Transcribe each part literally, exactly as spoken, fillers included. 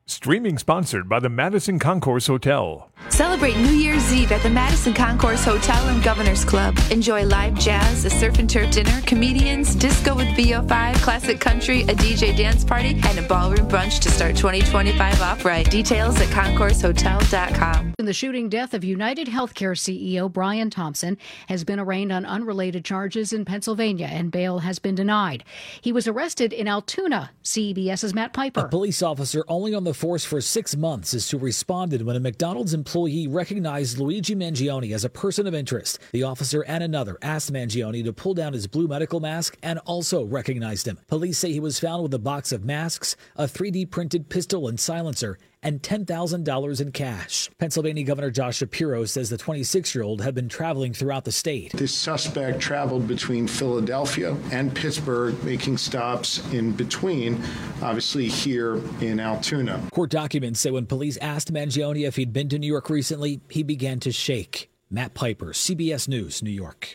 Streaming sponsored by the Madison Concourse Hotel. Celebrate New Year's Eve at the Madison Concourse Hotel and Governor's Club. Enjoy live jazz, a surf and turf dinner, comedians, disco with V O five, classic country, a D J dance party, and a ballroom brunch to start twenty twenty-five off right. Details at concourse hotel dot com. The shooting death of United Healthcare C E O Brian Thompson has been arraigned on unrelated charges in Pennsylvania, and bail has been denied. He was arrested in Altoona. CBS's Matt Piper. A police officer only on the force for six months is who responded when a McDonald's employee recognized Luigi Mangione as a person of interest. The officer and another asked Mangione to pull down his blue medical mask and also recognized him. Police say he was found with a box of masks, a three D printed pistol and silencer, and ten thousand dollars in cash. Pennsylvania Governor Josh Shapiro says the twenty-six-year-old had been traveling throughout the state. This suspect traveled between Philadelphia and Pittsburgh, making stops in between, obviously here in Altoona. Court documents say when police asked Mangione if he'd been to New York recently, he began to shake. Matt Piper, C B S News, New York.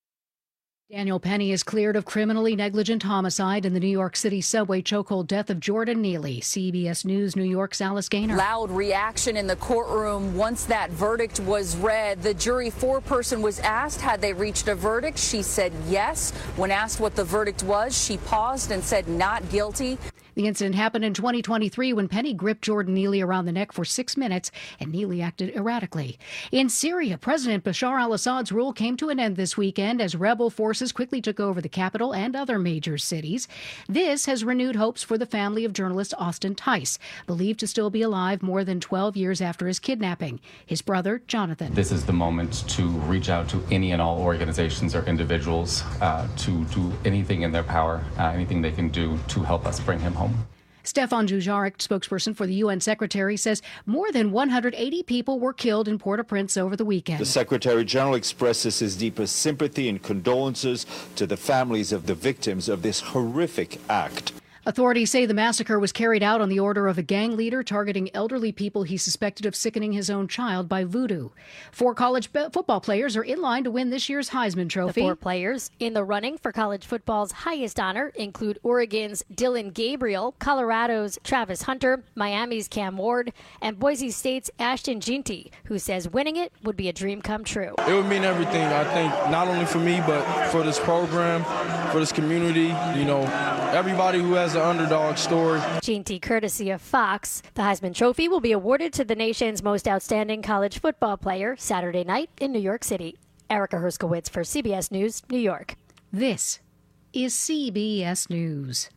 Daniel Penny is cleared of criminally negligent homicide in the New York City subway chokehold death of Jordan Neely. C B S News New York's Alice Gaynor. Loud reaction in the courtroom once that verdict was read. The jury foreperson was asked had they reached a verdict. She said yes. When asked what the verdict was, she paused and said not guilty. The incident happened in twenty twenty-three when Penny gripped Jordan Neely around the neck for six minutes and Neely acted erratically. In Syria, President Bashar al-Assad's rule came to an end this weekend as rebel forces quickly took over the capital and other major cities. This has renewed hopes for the family of journalist Austin Tice, believed to still be alive more than twelve years after his kidnapping. His brother, Jonathan. This is the moment to reach out to any and all organizations or individuals uh, to do anything in their power, uh, anything they can do to help us bring him home. Stefan Dujarric, spokesperson for the U N Secretary, says more than one hundred eighty people were killed in Port-au-Prince over the weekend. The Secretary General expresses his deepest sympathy and condolences to the families of the victims of this horrific act. Authorities say the massacre was carried out on the order of a gang leader targeting elderly people he suspected of sickening his own child by voodoo. Four college be- football players are in line to win this year's Heisman Trophy. The four players in the running for college football's highest honor include Oregon's Dylan Gabriel, Colorado's Travis Hunter, Miami's Cam Ward, and Boise State's Ashton Ginty, who says winning it would be a dream come true. It would mean everything, I think, not only for me, but for this program, for this community, you know, everybody who has an underdog story. Ginty, courtesy of Fox. The Heisman Trophy will be awarded to the nation's most outstanding college football player Saturday night in New York City. Erica Herskowitz for C B S News, New York. This is C B S News.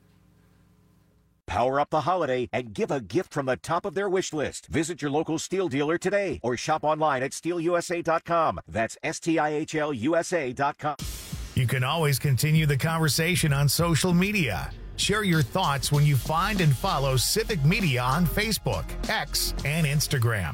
Power up the holiday and give a gift from the top of their wish list. Visit your local Steel dealer today or shop online at steel u s a dot com. That's S T I H L U S A dot com. You can always continue the conversation on social media. Share your thoughts when you find and follow Civic Media on Facebook, X, and Instagram.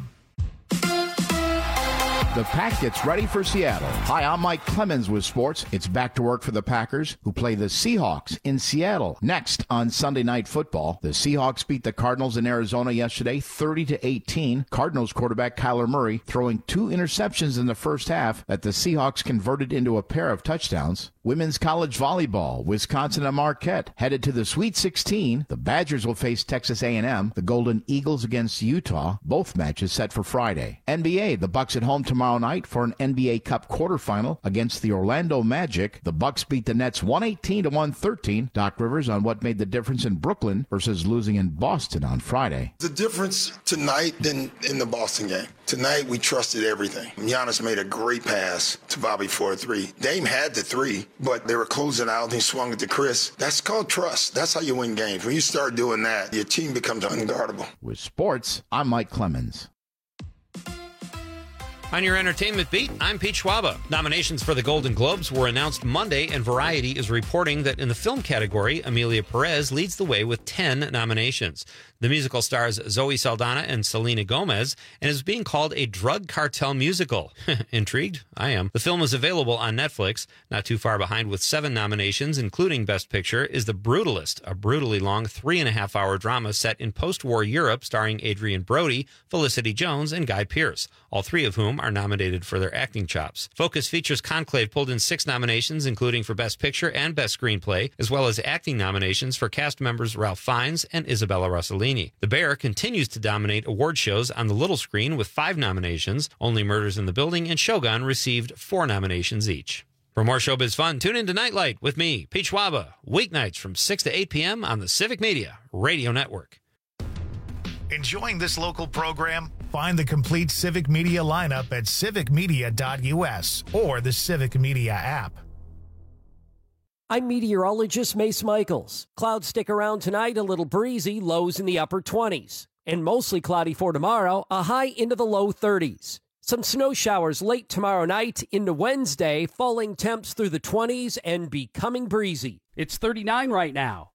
The Pack gets ready for Seattle. Hi, I'm Mike Clemens with sports. It's back to work for the Packers, who play the Seahawks in Seattle. Next on Sunday Night Football, the Seahawks beat the Cardinals in Arizona yesterday, thirty to eighteen. Cardinals quarterback Kyler Murray throwing two interceptions in the first half that the Seahawks converted into a pair of touchdowns. Women's college volleyball, Wisconsin and Marquette headed to the Sweet sixteen. The Badgers will face Texas A and M. The Golden Eagles against Utah. Both matches set for Friday. N B A, the Bucks at home tomorrow night for an N B A Cup quarterfinal against the Orlando Magic. The Bucks beat the Nets one eighteen to one thirteen. Doc Rivers on what made the difference in Brooklyn versus losing in Boston on Friday. The difference tonight than in the Boston game. Tonight we trusted everything. Giannis made a great pass to Bobby for a three. Dame had the three, but they were closing out and he swung it to Chris. That's called trust. That's how you win games. When you start doing that, your team becomes unguardable. With sports, I'm Mike Clemens. On your entertainment beat, I'm Pete Schwaba. Nominations for the Golden Globes were announced Monday, and Variety is reporting that in the film category, Amelia Perez leads the way with ten nominations. The musical stars Zoe Saldana and Selena Gomez and is being called a drug cartel musical. Intrigued? I am. The film is available on Netflix. Not too far behind with seven nominations, including Best Picture, is The Brutalist, a brutally long three and a half hour drama set in post-war Europe starring Adrian Brody, Felicity Jones, and Guy Pearce, all three of whom are are nominated for their acting chops. Focus Features Conclave pulled in six nominations, including for Best Picture and Best Screenplay, as well as acting nominations for cast members Ralph Fiennes and Isabella Rossellini. The Bear continues to dominate award shows on the little screen with five nominations. Only Murders in the Building and Shogun received four nominations each. For more showbiz fun, tune in to Nightlight with me, Pete Schwaba, weeknights from six to eight p.m. on the Civic Media Radio Network. Enjoying this local program? Find the complete Civic Media lineup at civic media dot u s or the Civic Media app. I'm meteorologist Mace Michaels. Clouds stick around tonight, a little breezy, lows in the upper twenties. And mostly cloudy for tomorrow, a high into the low thirties. Some snow showers late tomorrow night into Wednesday, falling temps through the twenties and becoming breezy. It's thirty-nine right now.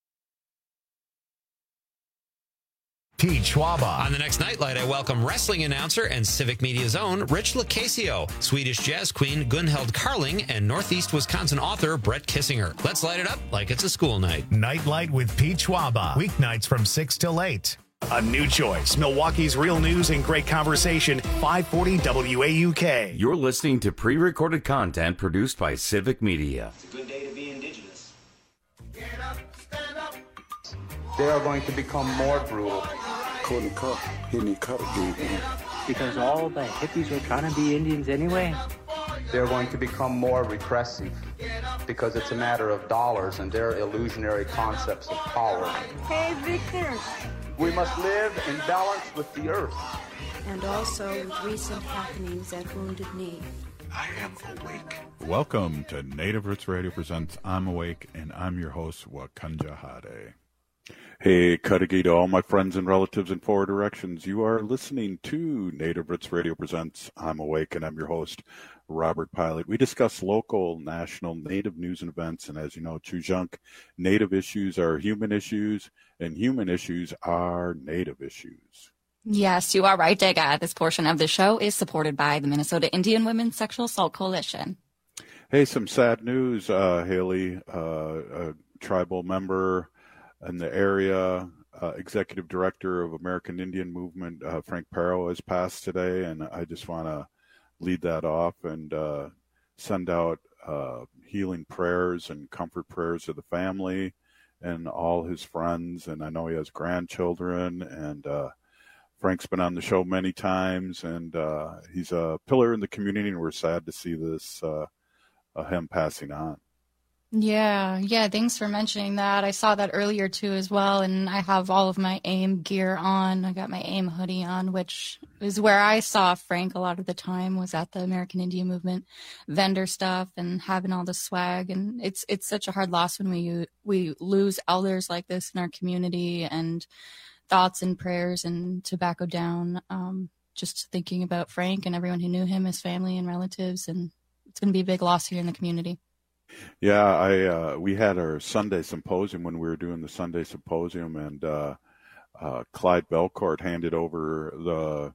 Pete Schwaba. On the next Nightlight, I welcome wrestling announcer and Civic Media's own Rich Lacasio, Swedish jazz queen Gunhild Carling, and Northeast Wisconsin author Brett Kissinger. Let's light it up like it's a school night. Nightlight with Pete Schwaba. Weeknights from six till eight. A new choice. Milwaukee's real news and great conversation. five forty W A U K. You're listening to pre-recorded content produced by Civic Media. It's a good day to be indigenous. Get up, stand up. They are going to become more brutal. Couldn't cut. Hitting cut again. Because all the hippies were trying to be Indians anyway. They're going to become more repressive because it's a matter of dollars and their illusionary concepts of power. Hey, Victor. We must live in balance with the earth. And also with recent happenings at Wounded Knee. I am awake. Welcome to Native Roots Radio presents I'm Awake, and I'm your host, Wakanja Hade. Hey, Cudahy to all my friends and relatives in four directions. You are listening to Native Roots Radio presents I'm Awake, and I'm your host, Robert Pilot. We discuss local, national, Native news and events, and as you know, Chujunk, Native issues are human issues, and human issues are Native issues. Yes, you are right, Dega. This portion of the show is supported by the Minnesota Indian Women's Sexual Assault Coalition. Hey, some sad news, uh, Haley, uh, a tribal member in the area, uh, executive director of American Indian Movement, uh, Frank Parrow, has passed today, and I just want to lead that off and uh, send out uh, healing prayers and comfort prayers to the family and all his friends. And I know he has grandchildren, and uh, Frank's been on the show many times, and uh, he's a pillar in the community, and we're sad to see this, uh, uh, him passing on. Yeah, yeah, thanks for mentioning that. I saw that earlier too as well, and I have all of my AIM gear on. I got my AIM hoodie on, which is where I saw Frank a lot of the time, was at the American Indian Movement vendor stuff and having all the swag. And it's it's such a hard loss when we we lose elders like this in our community, and thoughts and prayers and tobacco down. Um, just thinking about Frank and everyone who knew him, his family and relatives, and it's going to be a big loss here in the community. Yeah, I uh, we had our Sunday symposium when we were doing the Sunday symposium, and uh, uh, Clyde Belcourt handed over the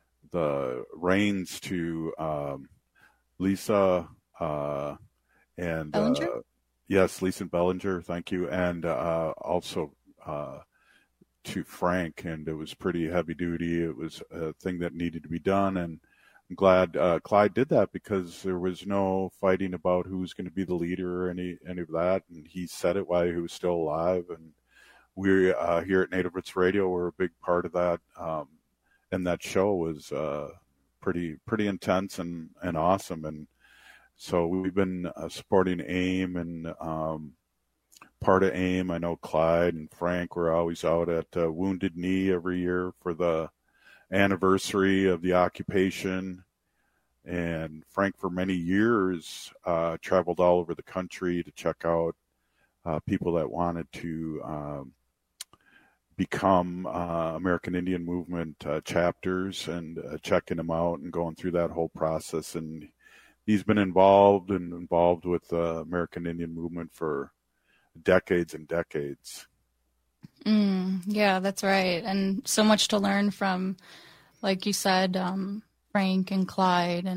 the reins to um, Lisa uh, and Bellinger? Uh, yes, Lisa Bellinger, thank you, and uh, also uh, to Frank, and it was pretty heavy duty. It was a thing that needed to be done, and I'm glad uh, Clyde did that, because there was no fighting about who was going to be the leader or any any of that, and he said it while he was still alive. And we uh, here at Native Roots Radio were a big part of that, um, and that show was uh, pretty pretty intense and, and awesome. And so we've been uh, supporting AIM and um, part of AIM. I know Clyde and Frank were always out at uh, Wounded Knee every year for the anniversary of the occupation, and Frank for many years uh, traveled all over the country to check out uh, people that wanted to um, become uh, American Indian Movement uh, chapters, and uh, checking them out and going through that whole process. And he's been involved and involved with the American Indian Movement for decades and decades. Mm, yeah, that's right. And so much to learn from, like you said, um, Frank and Clyde. And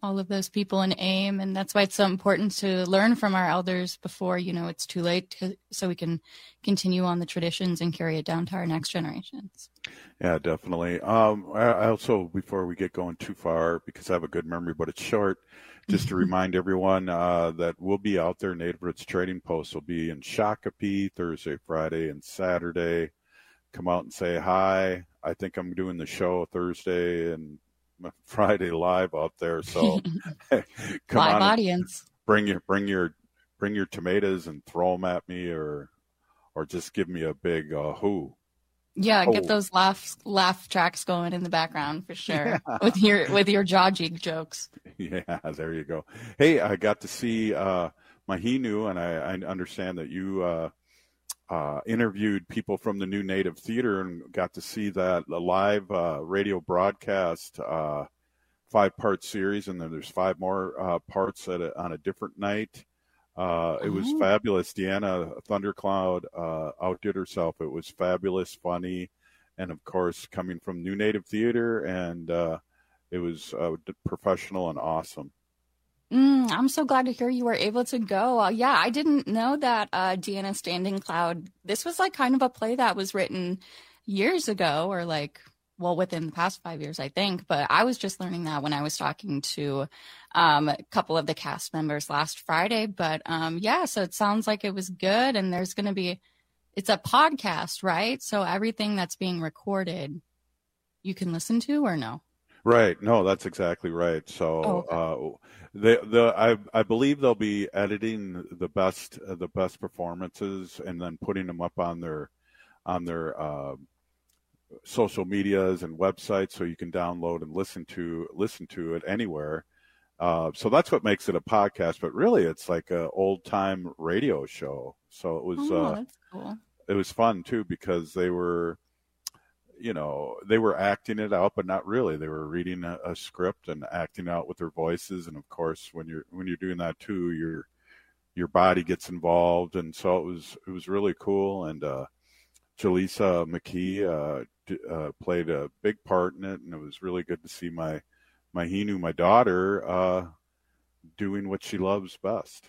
all of those people in AIM. And that's why it's so important to learn from our elders before, you know, it's too late to, so we can continue on the traditions and carry it down to our next generations. Yeah, definitely. Um, I also, before we get going too far, because I have a good memory, but it's short, just to remind everyone uh, that we'll be out there. Native Roots Trading Post will be in Shakopee Thursday, Friday, and Saturday. Come out and say hi. I think I'm doing the show Thursday and Friday live out there. So come live on, audience. Bring your bring your bring your tomatoes and throw them at me, or or just give me a big uh, who. Yeah, oh. get those laugh laugh tracks going in the background for sure. Yeah. With your with your jaw jig jokes. Yeah, there you go. Hey, I got to see uh, Mahinu, and I, I understand that you uh, uh, interviewed people from the New Native Theater and got to see that live uh, radio broadcast, uh, five-part series, and then there's five more uh, parts at a, on a different night. Uh, it was oh. fabulous. Deanna Thundercloud uh, outdid herself. It was fabulous, funny, and of course, coming from New Native Theater, and uh, it was uh, professional and awesome. Mm, I'm so glad to hear you were able to go. Uh, yeah, I didn't know that uh, Deanna Standing Cloud, this was like kind of a play that was written years ago, or like, well, within the past five years, I think. But I was just learning that when I was talking to um, a couple of the cast members last Friday. But um, yeah, so it sounds like it was good. And there's going to be, it's a podcast, right? So everything that's being recorded, you can listen to, or no? Right. No, that's exactly right. So, oh, okay. uh, the the I I believe they'll be editing the best uh, the best performances and then putting them up on their on their uh, social medias and websites, so you can download and listen to listen to it anywhere. Uh, so that's what makes it a podcast. But really, it's like a old time radio show. So it was oh, uh, that's cool. It was fun too, because they were. You know, they were acting it out, but not really. They were reading a, a script and acting out with their voices. And of course, when you're when you're doing that too, your your body gets involved. And so it was it was really cool. And uh, Jaleesa McKee uh, d- uh, played a big part in it, and it was really good to see my my Hinu, my daughter, uh, doing what she loves best.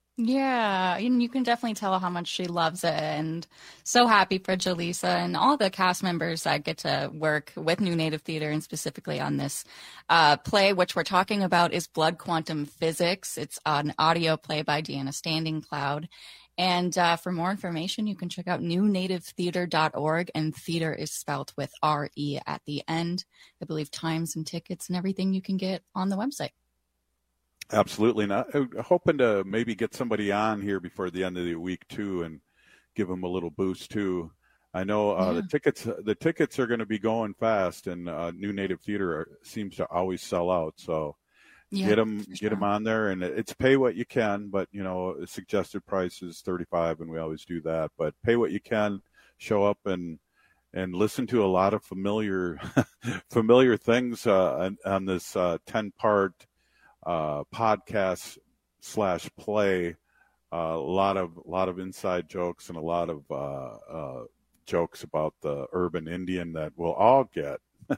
Yeah, and you can definitely tell how much she loves it, and so happy for Jaleesa and all the cast members that get to work with New Native Theater, and specifically on this uh, play, which we're talking about is Blood Quantum Physics. It's an audio play by Deanna Standing Cloud. And uh, for more information, you can check out new native theater dot org, and theater is spelled with R E at the end. I believe times and tickets and everything you can get on the website. Absolutely. And I'm hoping to maybe get somebody on here before the end of the week too, and give them a little boost too. I know uh, yeah. the tickets the tickets are going to be going fast, and uh, New Native Theater are, seems to always sell out. So yeah, get them get sure. them on there, and it's pay what you can. But you know, suggested price is thirty-five, and we always do that. But pay what you can, show up and and listen to a lot of familiar familiar things uh, on, on this uh, ten part. Uh, podcast slash play, uh, a lot of a lot of inside jokes and a lot of uh, uh, jokes about the urban Indian that we'll all get.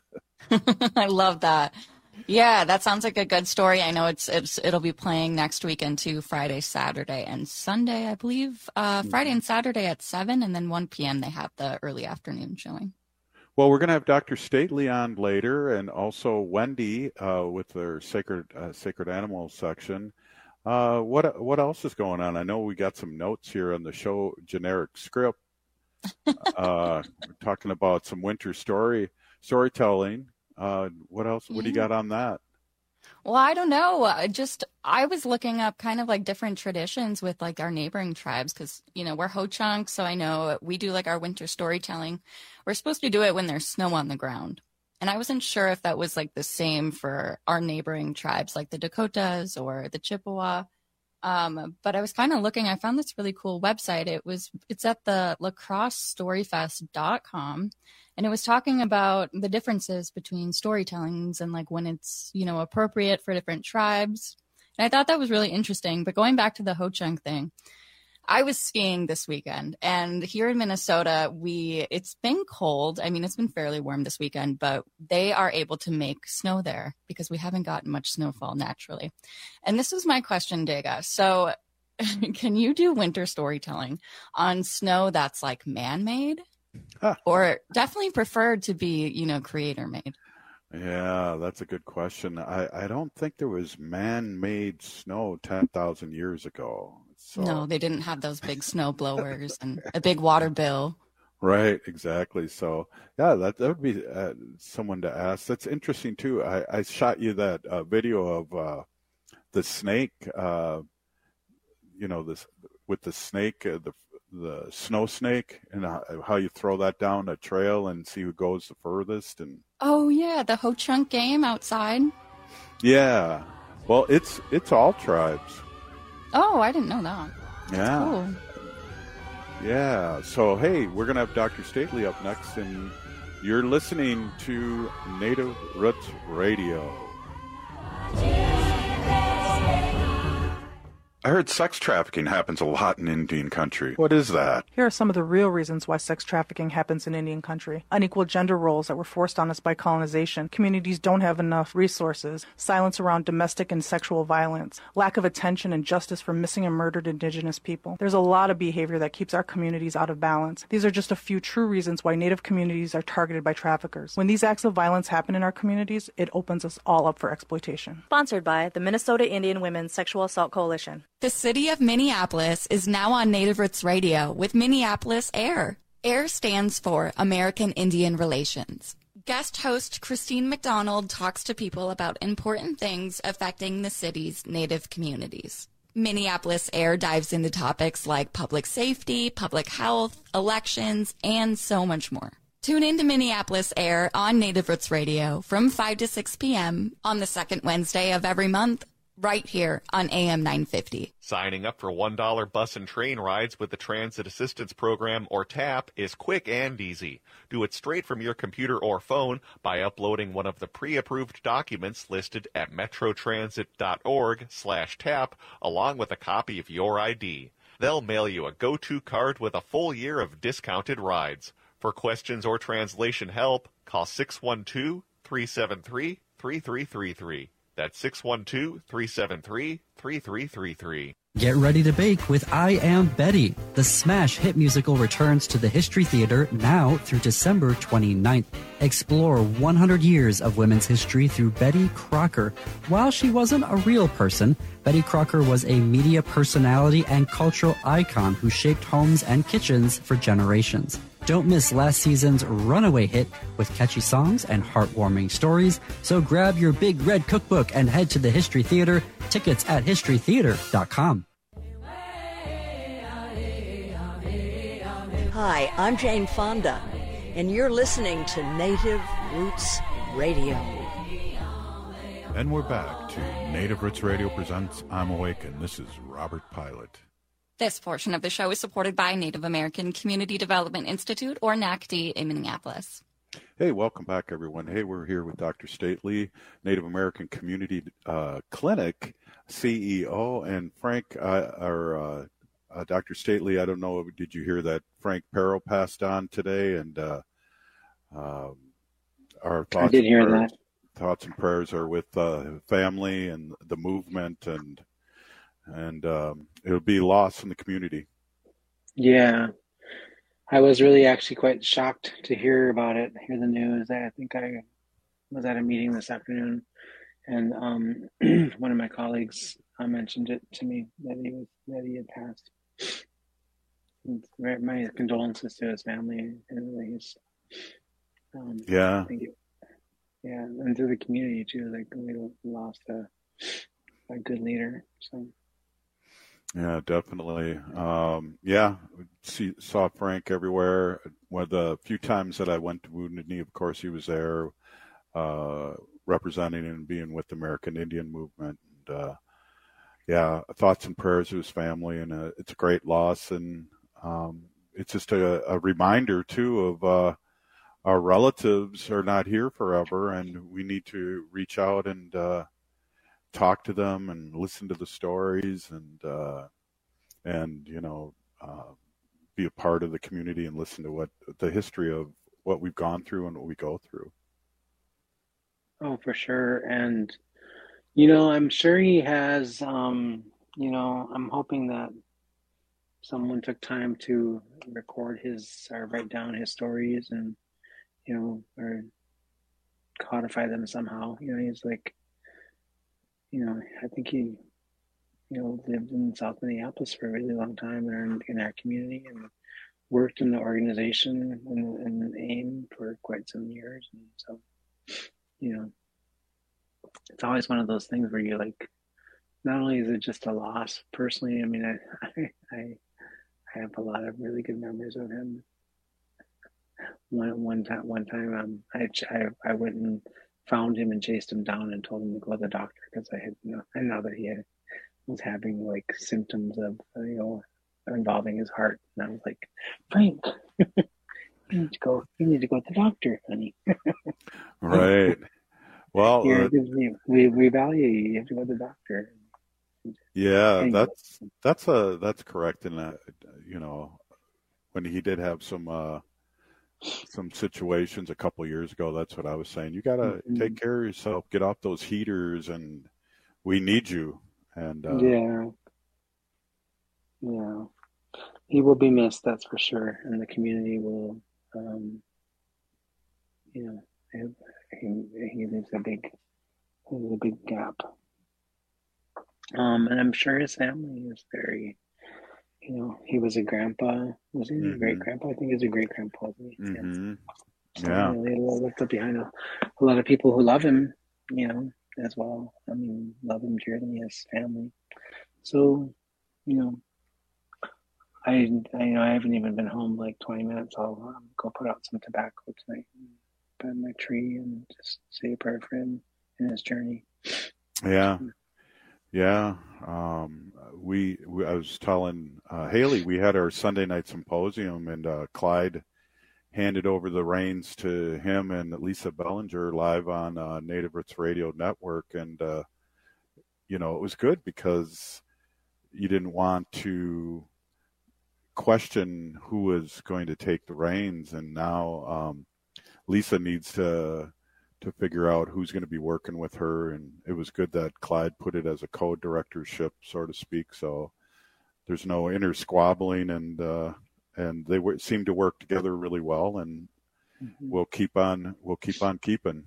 I love that. Yeah, that sounds like a good story. I know it's it's it'll be playing next weekend too, Friday, Saturday, and Sunday, I believe. Uh, Friday and Saturday at seven, and then one p.m. they have the early afternoon showing. Well, we're going to have Doctor Stately on later, and also Wendy uh, with their sacred uh, sacred animals section. Uh, what what else is going on? I know we got some notes here on the show generic script. uh, we're talking about some winter story storytelling. Uh, what else? What do you got on that? Well, I don't know. I just I was looking up kind of like different traditions with like our neighboring tribes, because, you know, we're Ho-Chunk, so I know we do like our winter storytelling. We're supposed to do it when there's snow on the ground. And I wasn't sure if that was like the same for our neighboring tribes like the Dakotas or the Chippewa. Um, but I was kind of looking, I found this really cool website. It was, it's at the lacrosse story fest dot com. And it was talking about the differences between storytellings and like when it's, you know, appropriate for different tribes. And I thought that was really interesting. But going back to the Ho-Chunk thing, I was skiing this weekend, and here in Minnesota, we it's been cold. I mean, it's been fairly warm this weekend, but they are able to make snow there because we haven't gotten much snowfall naturally. And this was my question, Dega. So can you do winter storytelling on snow that's like man-made? Huh. Or definitely preferred to be, you know, creator-made? Yeah, that's a good question. I, I don't think there was man-made snow ten thousand years ago. So. No, they didn't have those big snow blowers and a big water bill. Right, exactly. So, yeah, that, that would be uh, someone to ask. That's interesting, too. I, I shot you that uh, video of uh, the snake, uh, you know, this with the snake, uh, the the snow snake, and how you throw that down a trail and see who goes the furthest. And oh, yeah, the Ho Chunk game outside. Yeah. Well, it's it's all tribes. Oh, I didn't know that. That's yeah. Cool. Yeah. So, hey, we're going to have Doctor Stately up next, and you're listening to Native Roots Radio. I heard sex trafficking happens a lot in Indian country. What is that? Here are some of the real reasons why sex trafficking happens in Indian country. Unequal gender roles that were forced on us by colonization. Communities don't have enough resources. Silence around domestic and sexual violence. Lack of attention and justice for missing and murdered Indigenous people. There's a lot of behavior that keeps our communities out of balance. These are just a few true reasons why Native communities are targeted by traffickers. When these acts of violence happen in our communities, it opens us all up for exploitation. Sponsored by the Minnesota Indian Women's Sexual Assault Coalition. The city of Minneapolis is now on Native Roots Radio with Minneapolis AIR. AIR stands for American Indian Relations. Guest host Christine McDonald talks to people about important things affecting the city's Native communities. Minneapolis AIR dives into topics like public safety, public health, elections, and so much more. Tune in to Minneapolis AIR on Native Roots Radio from five to six p.m. on the second Wednesday of every month, right here on A M nine fifty. Signing up for one dollar bus and train rides with the Transit Assistance Program, or TAP, is quick and easy. Do it straight from your computer or phone by uploading one of the pre-approved documents listed at metrotransit.org slash tap, along with a copy of your I D. They'll mail you a go-to card with a full year of discounted rides. For questions or translation help, call six one two, three seven three, three three three three. That's six one two, three seven three, three three three three. Get ready to bake with I Am Betty. The smash hit musical returns to the History Theater now through December twenty-ninth. Explore one hundred years of women's history through Betty Crocker. While she wasn't a real person, Betty Crocker was a media personality and cultural icon who shaped homes and kitchens for generations. Don't miss last season's runaway hit with catchy songs and heartwarming stories. So grab your big red cookbook and head to the History Theater. Tickets at history theater dot com. Hi, I'm Jane Fonda, and you're listening to Native Roots Radio. And we're back to Native Roots Radio presents I'm Awake, and this is Robert Pilot. This portion of the show is supported by Native American Community Development Institute, or N A C D, in Minneapolis. Hey, welcome back, everyone. Hey, we're here with Doctor Stately, Native American Community uh, Clinic C E O, and Frank, uh, or uh, uh, Doctor Stately, I don't know, did you hear that Frank Perro passed on today? And uh, uh, our thoughts, I did hear prayers, that. thoughts and prayers are with uh, family and the movement, and and um, it'll be lost in the community. Yeah. I was really actually quite shocked to hear about it, hear the news. I think I was at a meeting this afternoon, and um, one of my colleagues uh, mentioned it to me that he was that he had passed. And my condolences to his family and his. Um, yeah. Thank you. Yeah, and to the community too. Like we lost a a good leader. So. Yeah, definitely. Um, yeah, see, saw Frank everywhere. One of the few times that I went to Wounded Knee, of course, he was there uh, representing and being with the American Indian Movement. And, uh, yeah, thoughts and prayers to his family, and uh, it's a great loss. And um, it's just a, a reminder, too, of uh, our relatives are not here forever, and we need to reach out and uh, talk to them and listen to the stories, and uh, and you know, uh, be a part of the community and listen to what the history of what we've gone through and what we go through. Oh, for sure. And, you know, I'm sure he has, um, you know, I'm hoping that someone took time to record his, or write down his stories and, you know, or codify them somehow. You know, he's like, you know, I think he, you know, lived in South Minneapolis for a really long time and in our community and worked in the organization and, and AIM for quite some years. And so, you know, it's always one of those things where you're like, not only is it just a loss personally, I mean, I, I, I have a lot of really good memories of him. One, one time, one time, um, I, I, I went and found him and chased him down and told him to go to the doctor because I had, you know, I know that he had, was having like symptoms of, you know, involving his heart. And I was like, Frank, you need to go, you need to go to the doctor, honey. Right. Well, uh, we, we, we value you. You have to go to the doctor. Yeah, anyway. that's, that's a, that's correct. And that, you know, when he did have some, uh, some situations a couple of years ago, that's what I was saying. You got to mm-hmm. take care of yourself, get off those heaters, and we need you. And uh, yeah, yeah, he will be missed, that's for sure. And the community will, um, you know, he, he leaves a big, leaves a big gap. Um, and I'm sure his family is very, you know, he was a grandpa. Was he mm-hmm. a great grandpa? I think he was a great grandpa. Mm-hmm. So yeah. Really left up behind a, a lot of people who love him, you know, as well. I mean, love him dearly, his family. So, you know, I, I you know I haven't even been home like twenty minutes. I'll um, go put out some tobacco tonight by my tree and just say a prayer for him in his journey. Yeah. Yeah, um, we, we. I was telling uh, Haley we had our Sunday night symposium, and uh, Clyde handed over the reins to him and Lisa Bellinger live on uh, Native Roots Radio Network, and uh, you know, it was good because you didn't want to question who was going to take the reins, and now um, Lisa needs to. to figure out who's going to be working with her. And it was good that Clyde put it as a co-directorship, so to speak. So there's no inner squabbling, and, uh, and they w- seem to work together really well, and mm-hmm. we'll keep on, we'll keep on keeping.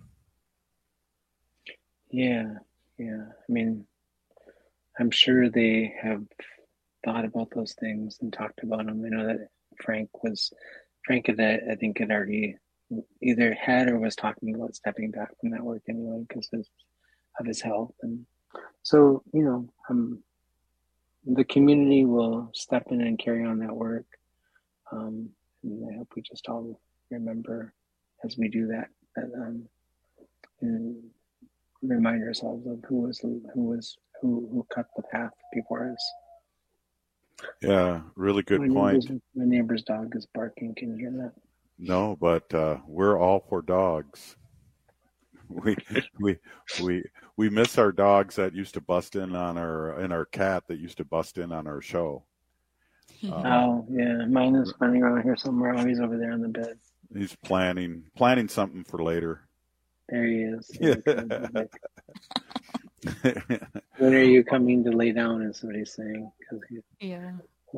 Yeah. Yeah. I mean, I'm sure they have thought about those things and talked about them. I know that Frank was, Frank had, I think had already either had or was talking about stepping back from that work anyway because of, of his health. And so, you know, um, the community will step in and carry on that work. Um, and I hope we just all remember as we do that, that um, and remind ourselves of who was, who was, who, who cut the path before us. Yeah, really good my point. Neighbor's, my neighbor's dog is barking. Can you hear that? No, but uh, we're all for dogs. We we we we miss our dogs that used to bust in on our and our cat that used to bust in on our show. Um, oh yeah, mine is running around here somewhere. Oh, he's over there on the bed. He's planning planning something for later. There he is. When are you coming to lay down? Is what he's saying. He... Yeah.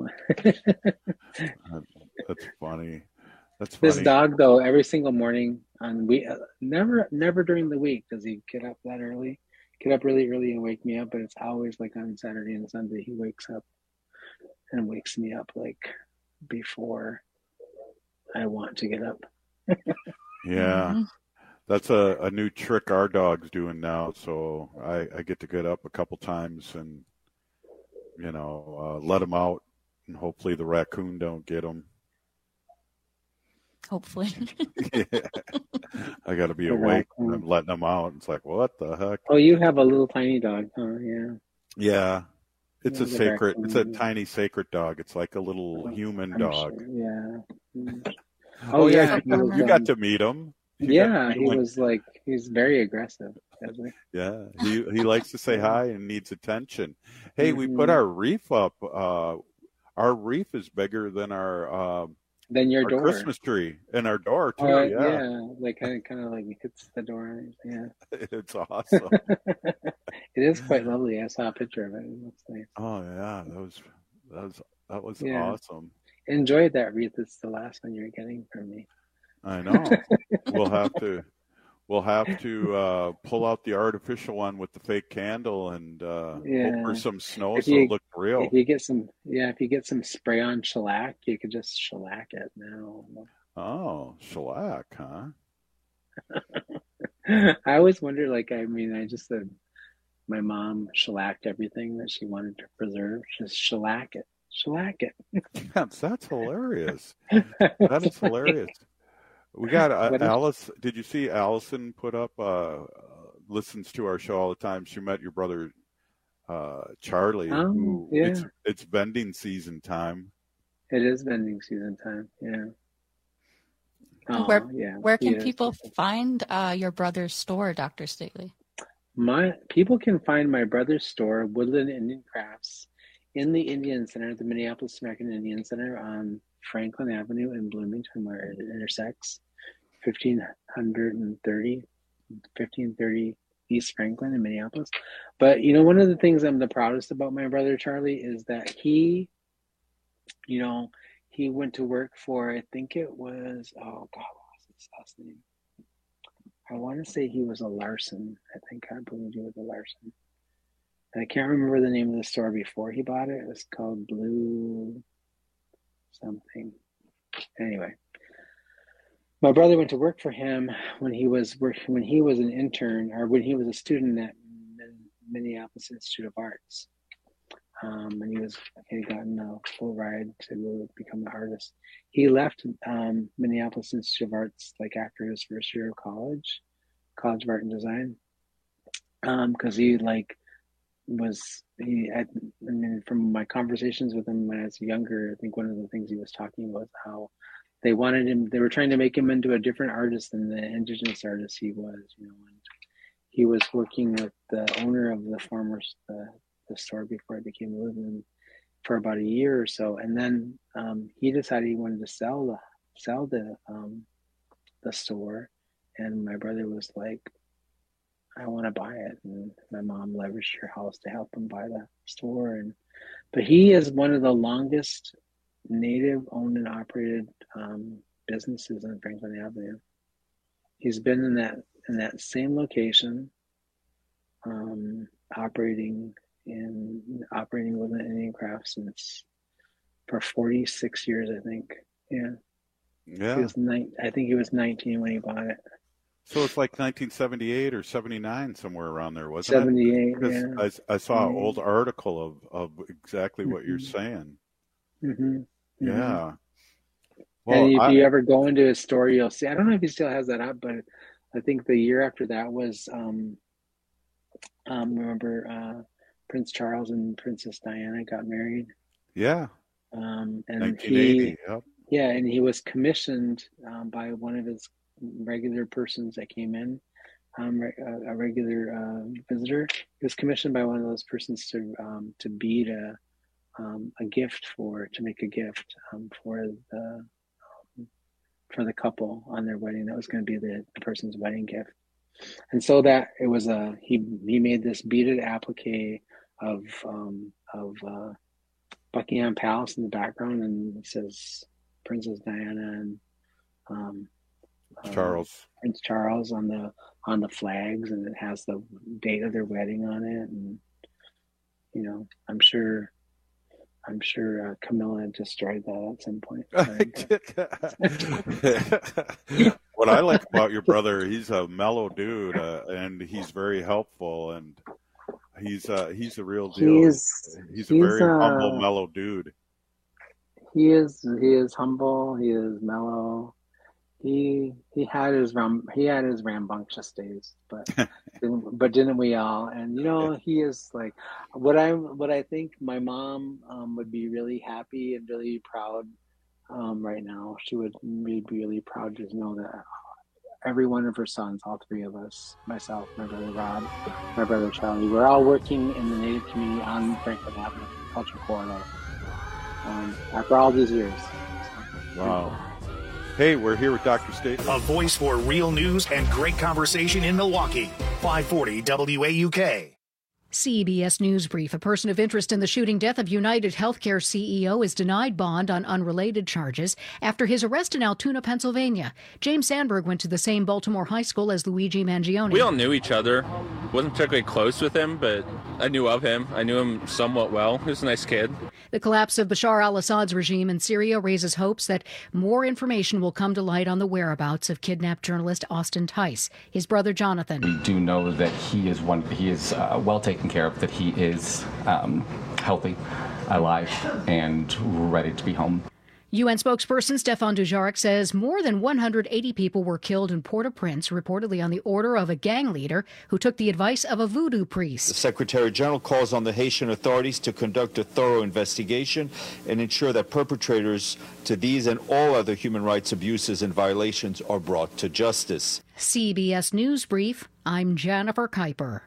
That's funny. That's this funny. dog though. Every single morning on we uh, never never during the week does he get up that early. Get up really early and wake me up, but it's always like on Saturday and Sunday he wakes up and wakes me up like before I want to get up. Yeah. Mm-hmm. That's a, a new trick our dog's doing now. So I, I get to get up a couple times and, you know, uh, let him out, and hopefully the raccoon don't get him. Hopefully. Yeah. I got to be awake when I'm letting them out. It's like, what the heck? Oh, you have a little tiny dog, huh? Yeah. Yeah. It's Yeah, a the sacred, raccoon. it's a tiny sacred dog. It's like a little human I'm dog. sure, yeah. Mm. Oh, yeah. yeah, he You, was, you got um, to meet him. You yeah, got to he meet him. was like he's very aggressive. Isn't he? Yeah, he he likes to say hi and needs attention. Hey, we put Mhm. our reef up uh, our wreath is bigger than our uh, than your our door. Christmas tree and our door too. Uh, yeah. yeah, like kind of kind of like hits the door. Yeah, it's awesome. It is quite lovely. I saw a picture of it. It looks nice. Oh yeah, that was that was that was Yeah. awesome. Enjoyed that wreath. It's the last one you're getting from me. I know. we'll have to we'll have to uh, pull out the artificial one with the fake candle and uh, Yeah. hope for some snow If so you- it looks real. If you get some, yeah, if you get some spray on shellac, you could just shellac it now. Oh, shellac, huh? I always wonder, like, I mean, I just said my mom shellacked everything that she wanted to preserve. Just shellac it, shellac it. That's, that's hilarious. That is hilarious. We got uh, What is- Alice. Did you see Allison put up? Uh, uh, listens to our show all the time. She met your brother uh, Charlie. Oh, who, yeah. It's it's vending season time. It is vending season time. Yeah. Oh, where yeah. where can yeah. people find uh, your brother's store, Doctor Stately? My people can find my brother's store, Woodland Indian Crafts, in the Indian Center, the Minneapolis American Indian Center on Franklin Avenue in Bloomington, where it intersects fifteen thirty, fifteen thirty East Franklin in Minneapolis. But, you know, one of the things I'm the proudest about my brother Charlie is that he, you know, he went to work for, I think it was, oh God, what was his last name? I want to say he was a Larson. I think I believe he was a Larson. I can't remember the name of the store before he bought it. It was called Blue something. Anyway, my brother went to work for him when he was working when he was an intern or when he was a student at Minneapolis Institute of Arts. Um, and he was he had gotten a full ride to become an artist. He left um, Minneapolis Institute of Arts like after his first year of college, College of Art and Design, because um, he like was he. I, I mean, from my conversations with him when I was younger, I think one of the things he was talking about was how they wanted him. They were trying to make him into a different artist than the indigenous artist he was. You know, and he was working with the owner of the former the. the store before I became a living for about a year or so, and then um, he decided he wanted to sell the sell the um, the store, and my brother was like, "I want to buy it," and my mom leveraged her house to help him buy the store. And but he is one of the longest Native owned and operated um, businesses on Franklin Avenue. He's been in that in that same location, um, operating. in operating with an Indian craft since for forty-six years, I think. Yeah. Yeah. He was nine, I think he was nineteen when he bought it. So it's like nineteen seventy-eight or seventy-nine, somewhere around there, wasn't seventy-eight, it? yeah. I, I saw an Yeah. old article of, of exactly what Mhm. you're saying. Mm-hmm. Yeah. And if I- you ever go into his store, you'll see, I don't know if he still has that up, but I think the year after that was, um, um, remember, uh, Prince Charles and Princess Diana got married. yeah. Um, and nineteen eighty. he, Yep. yeah, and he was commissioned um, by one of his regular persons that came in, um, re- a, a regular uh, visitor. He was commissioned by one of those persons to um, to bead a um, a gift for to make a gift um, for the um, for the couple on their wedding. That was going to be the, the person's wedding gift, and so that it was a he he made this beaded applique of um, of uh, Buckingham Palace in the background, and it says Princess Diana and um, uh, Charles. Prince Charles on the on the flags, and it has the date of their wedding on it. And you know, I'm sure, I'm sure uh, Camilla destroyed that at some point. What I like about your brother, he's a mellow dude, uh, and he's very helpful, and he's uh, he's a real deal. He's- he's a he's, very humble, uh, mellow dude. He is he is humble. He is mellow. He he had his ram he had his rambunctious days, but didn't, but didn't we all? And you know, he is like what I what I think my mom um, would be really happy and really proud um, right now. She would be really proud to know that every one of her sons, all three of us, myself, my brother Rob, my brother Charlie, we're all working in the Native community on Franklin Avenue, Culture Corridor. um, after all these years. Wow. Hey, we're here with Doctor State. A voice for real news and great conversation in Milwaukee. five forty W A U K. C B S News Brief. A person of interest in the shooting death of United Healthcare C E O is denied bond on unrelated charges after his arrest in Altoona, Pennsylvania. James Sandberg went to the same Baltimore high school as Luigi Mangione. We all knew each other. Wasn't particularly close with him, but I knew of him. I knew him somewhat well. He was a nice kid. The collapse of Bashar al-Assad's regime in Syria raises hopes that more information will come to light on the whereabouts of kidnapped journalist Austin Tice. His brother Jonathan. We do know that he is one. He is uh, well taken care of, that he is um, healthy, alive, and ready to be home. U N spokesperson Stefan Dujarric says more than one hundred eighty people were killed in Port-au-Prince, reportedly on the order of a gang leader who took the advice of a voodoo priest. The Secretary General calls on the Haitian authorities to conduct a thorough investigation and ensure that perpetrators to these and all other human rights abuses and violations are brought to justice. C B S News Brief, I'm Jennifer Kuiper.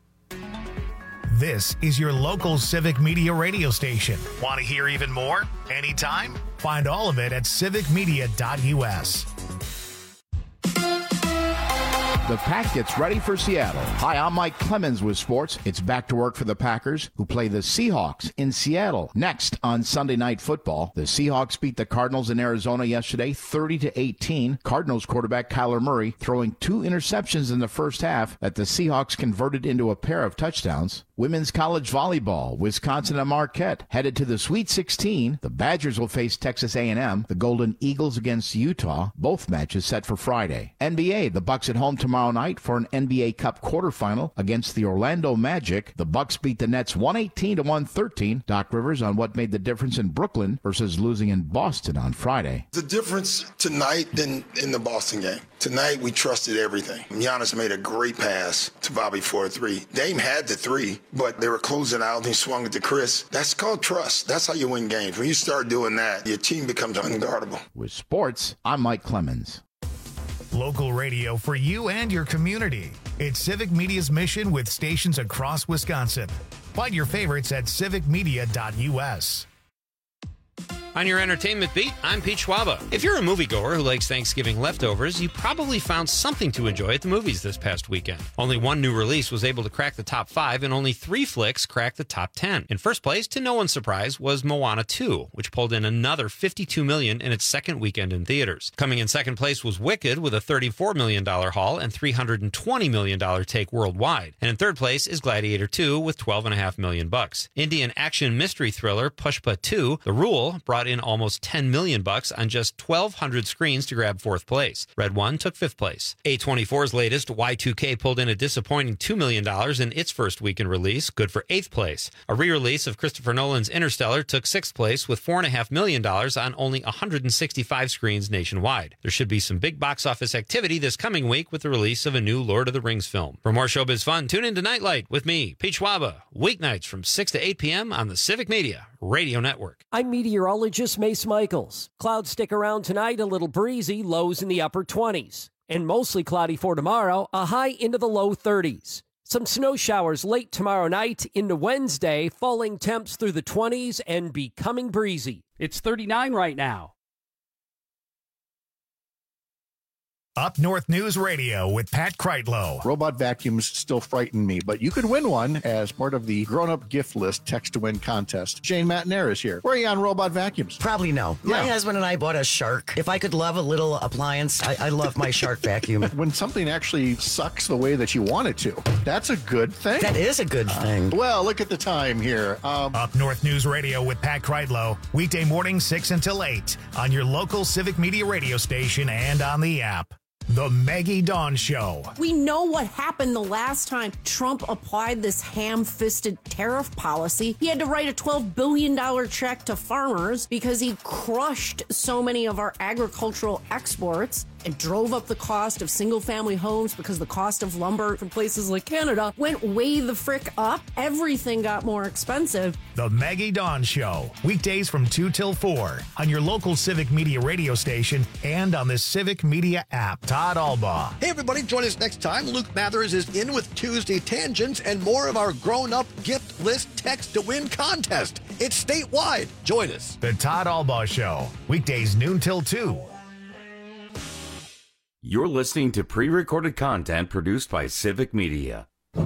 This is your local civic media radio station. Want to hear even more? Anytime? Find all of it at civic media dot U S. The Pack gets ready for Seattle. Hi, I'm Mike Clemens with sports. It's back to work for the Packers, who play the Seahawks in Seattle. Next on Sunday Night Football, the Seahawks beat the Cardinals in Arizona yesterday, thirty to eighteen. Cardinals quarterback Kyler Murray throwing two interceptions in the first half that the Seahawks converted into a pair of touchdowns. Women's college volleyball, Wisconsin and Marquette headed to the Sweet sixteen. The Badgers will face Texas A and M. The Golden Eagles against Utah. Both matches set for Friday. N B A, the Bucks at home tomorrow night for an N B A Cup quarterfinal against the Orlando Magic. The Bucks beat the Nets one eighteen to one thirteen. Doc Rivers on what made the difference in Brooklyn versus losing in Boston on Friday. The difference tonight than in the Boston game. Tonight we trusted everything. Giannis made a great pass to Bobby for a three. Dame had the three, but they were closing out and he swung it to Chris. That's called trust. That's how you win games. When you start doing that, your team becomes unguardable. With sports, I'm Mike Clemens. Local radio for you and your community. It's Civic Media's mission with stations across Wisconsin. Find your favorites at civic media dot U S. On your entertainment beat, I'm Pete Schwaba. If you're a moviegoer who likes Thanksgiving leftovers, you probably found something to enjoy at the movies this past weekend. Only one new release was able to crack the top five, and only three flicks cracked the top ten. In first place, to no one's surprise, was Moana two, which pulled in another fifty-two million dollars in its second weekend in theaters. Coming in second place was Wicked with a thirty-four million dollars haul and three hundred twenty million dollars take worldwide. And in third place is Gladiator two with twelve point five million dollars bucks. Indian action mystery thriller Pushpa two, The Rule, brought in almost ten million bucks on just twelve hundred screens to grab fourth place. Red One took fifth place. A twenty-four's latest Y two K pulled in a disappointing two million dollars in its first weekend release, good for eighth place. A re-release of Christopher Nolan's Interstellar took sixth place with four point five million dollars on only one hundred sixty-five screens nationwide. There should be some big box office activity this coming week with the release of a new Lord of the Rings film. For more showbiz fun, tune in to Nightlight with me, Pete Schwaba, weeknights from six to eight p.m. on the Civic Media Radio Network. I'm meteorologist Mace Michaels. Clouds stick around tonight, a little breezy, lows in the upper twenties. And mostly cloudy for tomorrow, a high into the low thirties. Some snow showers late tomorrow night into Wednesday, falling temps through the twenties and becoming breezy. It's thirty-nine right now. Up North News Radio with Pat Kreitlow. Robot vacuums still frighten me, but you could win one as part of the grown-up gift list text to win contest. Shane Matnair is here. Where are you on robot vacuums? Probably no. Yeah. My husband and I bought a Shark. If I could love a little appliance, I, I love my Shark vacuum. When something actually sucks the way that you want it to, that's a good thing. That is a good thing. Uh, well, look at the time here. Um, Up North News Radio with Pat Kreitlow. Weekday morning six until eight on your local Civic Media radio station and on the app. The Maggie Dawn Show. We know what happened the last time Trump applied this ham-fisted tariff policy. He had to write a twelve billion dollars check to farmers because he crushed so many of our agricultural exports and drove up the cost of single-family homes because the cost of lumber from places like Canada went way the frick up. Everything got more expensive. The Maggie Dawn Show. Weekdays from two till four on your local Civic Media radio station and on the Civic Media app. Top Todd Albaugh. Hey, everybody, join us next time. Luke Mathers is in with Tuesday Tangents and more of our grown-up gift list text to win contest. It's statewide. Join us. The Todd Albaugh Show, weekdays noon till two. You're listening to pre-recorded content produced by Civic Media.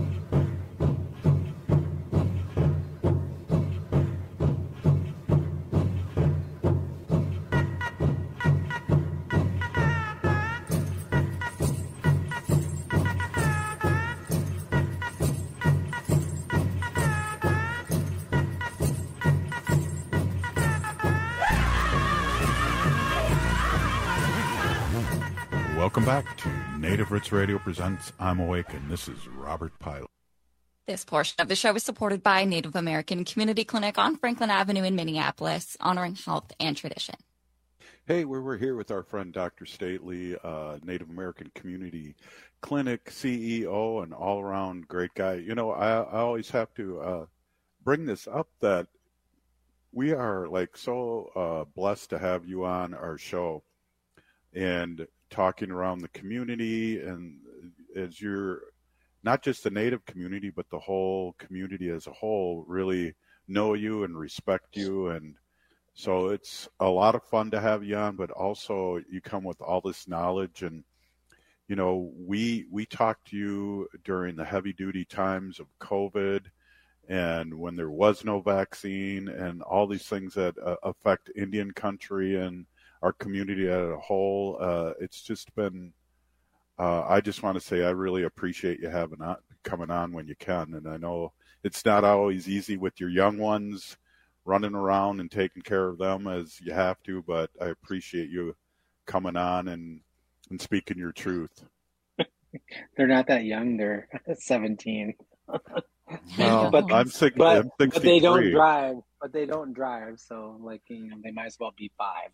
Welcome back to Native Roots Radio presents I'm Awake, and this is Robert Pilot. This portion of the show is supported by Native American Community Clinic on Franklin Avenue in Minneapolis, honoring health and tradition. Hey, we're, we're here with our friend Doctor Stately, uh, Native American Community Clinic C E O and all-around great guy. You know, I, I always have to uh, bring this up that we are like so uh, blessed to have you on our show and talking around the community, and as you're not just the Native community, but the whole community as a whole really know you and respect you. And so it's a lot of fun to have you on, but also you come with all this knowledge. And, you know, we, we talked to you during the heavy duty times of COVID and when there was no vaccine and all these things that uh, affect Indian country and our community as a whole. Uh, it's just been, uh, I just want to say I really appreciate you having on, coming on when you can. And I know it's not always easy with your young ones running around and taking care of them as you have to, but I appreciate you coming on and, and speaking your truth. They're not that young. They're seventeen. No, but, I'm, six, but, I'm sixty-three. but they don't drive. But they don't drive. So, like, you know, they might as well be five.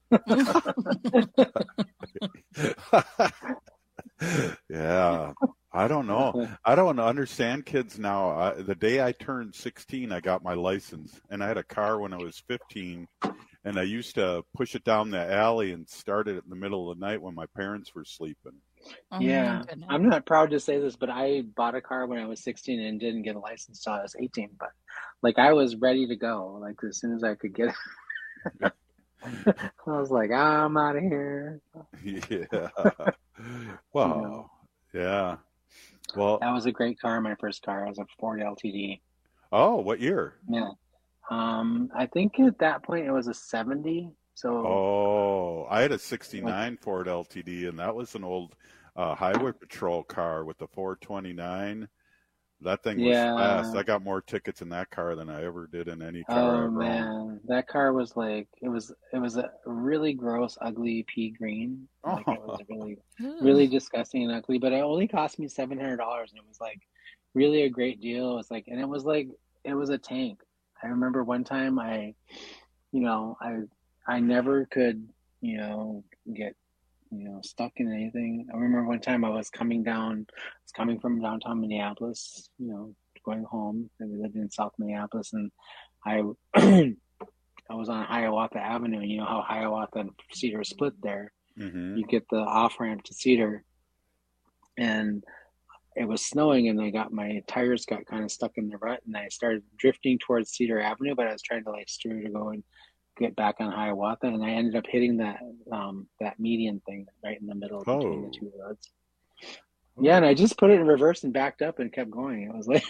Yeah, I don't know. I don't understand kids now. I, the day I turned sixteen, I got my license, and I had a car when I was fifteen, and I used to push it down the alley and start it in the middle of the night when my parents were sleeping. Oh, yeah, I'm not proud to say this, but I bought a car when I was sixteen and didn't get a license until I was eighteen. But like, I was ready to go, like as soon as I could get it. I was like, I'm out of here. Yeah. Wow. You know, yeah. Well, that was a great car. My first car. It was a Ford L T D. Oh, what year? Yeah. Um, I think at that point it was a seventy. So. Oh, I had a sixty-nine like, Ford L T D, and that was an old uh, highway patrol car with the four twenty-nine. That thing was yeah. fast. I got more tickets in that car than I ever did in any car. Oh ever man, owned. That car was like it was. It was a really gross, ugly pea green. Like it was really, really disgusting and ugly. But it only cost me seven hundred dollars, and it was like really a great deal. It was like, and it was like it was a tank. I remember one time I, you know, I I never could, you know, get. you know, stuck in anything. I remember one time I was coming down, I was coming from downtown Minneapolis, you know, going home, and we lived in South Minneapolis, and I I was on Hiawatha Avenue, and you know how Hiawatha and Cedar split there. Mm-hmm. You get the off-ramp to Cedar, and it was snowing, and I got, my tires got kind of stuck in the rut, and I started drifting towards Cedar Avenue, but I was trying to like steer to go and get back on Hiawatha, and I ended up hitting that um that median thing right in the middle oh. between the two roads. Oh. Yeah, and I just put it in reverse and backed up and kept going. It was like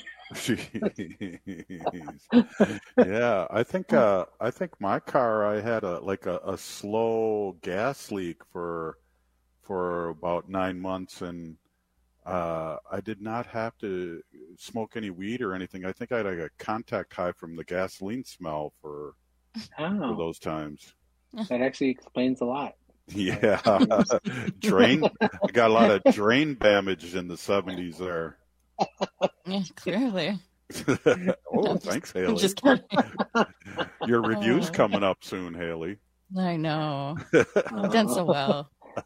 yeah, I think uh I think my car, I had a like a, a slow gas leak for for about nine months, and uh I did not have to smoke any weed or anything. I think I had like a contact high from the gasoline smell for Oh. for those times. That actually explains a lot. Yeah. Drain. I got a lot of drain damage in the seventies there. Yeah, clearly. Oh, thanks, Haley. I'm just kidding. Your review's coming up soon, Haley. I know. I've done so well.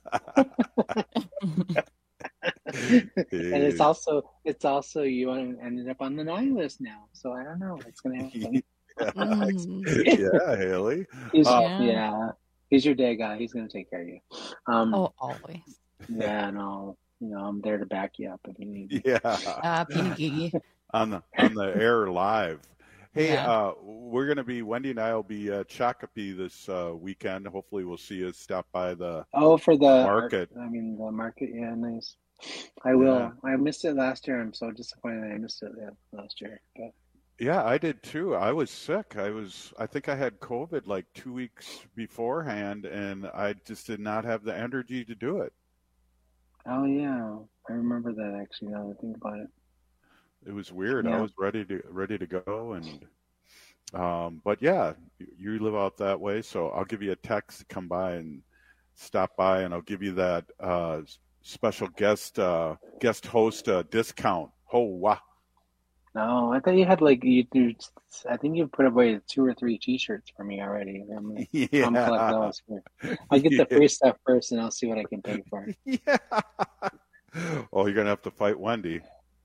And it's also it's also you ended up on the nine list now, so I don't know what's gonna happen. Yeah, Haley. He's, uh, yeah. yeah, he's your day guy. He's gonna take care of you. Um, oh, always. Yeah, no, you know, I'm there to back you up if you need. Yeah. Uh, Pinky. on the on the air live. Hey, Yeah. uh, we're going to be, Wendy and I will be at Shakopee this uh, weekend. Hopefully we'll see you stop by the Oh, for the market. I mean, the market. Yeah, nice. I will. Yeah. I missed it last year. I'm so disappointed I missed it yeah, last year. But Yeah, I did too. I was sick. I was, I think I had COVID like two weeks beforehand, and I just did not have the energy to do it. oh yeah, I remember that actually. Now that I think about it. It was weird. I Yeah. was ready to ready to go, and um, but yeah, you, you live out that way, so I'll give you a text to come by and stop by, and I'll give you that uh, special guest uh, guest host uh, discount. Oh wow! No, I thought you had like you. you I think you put away two or three T-shirts for me already. I'm gonna Yeah. come collect those. For, I'll get the Yeah. free stuff first, and I'll see what I can pay for. Yeah. Oh, you're gonna have to fight Wendy.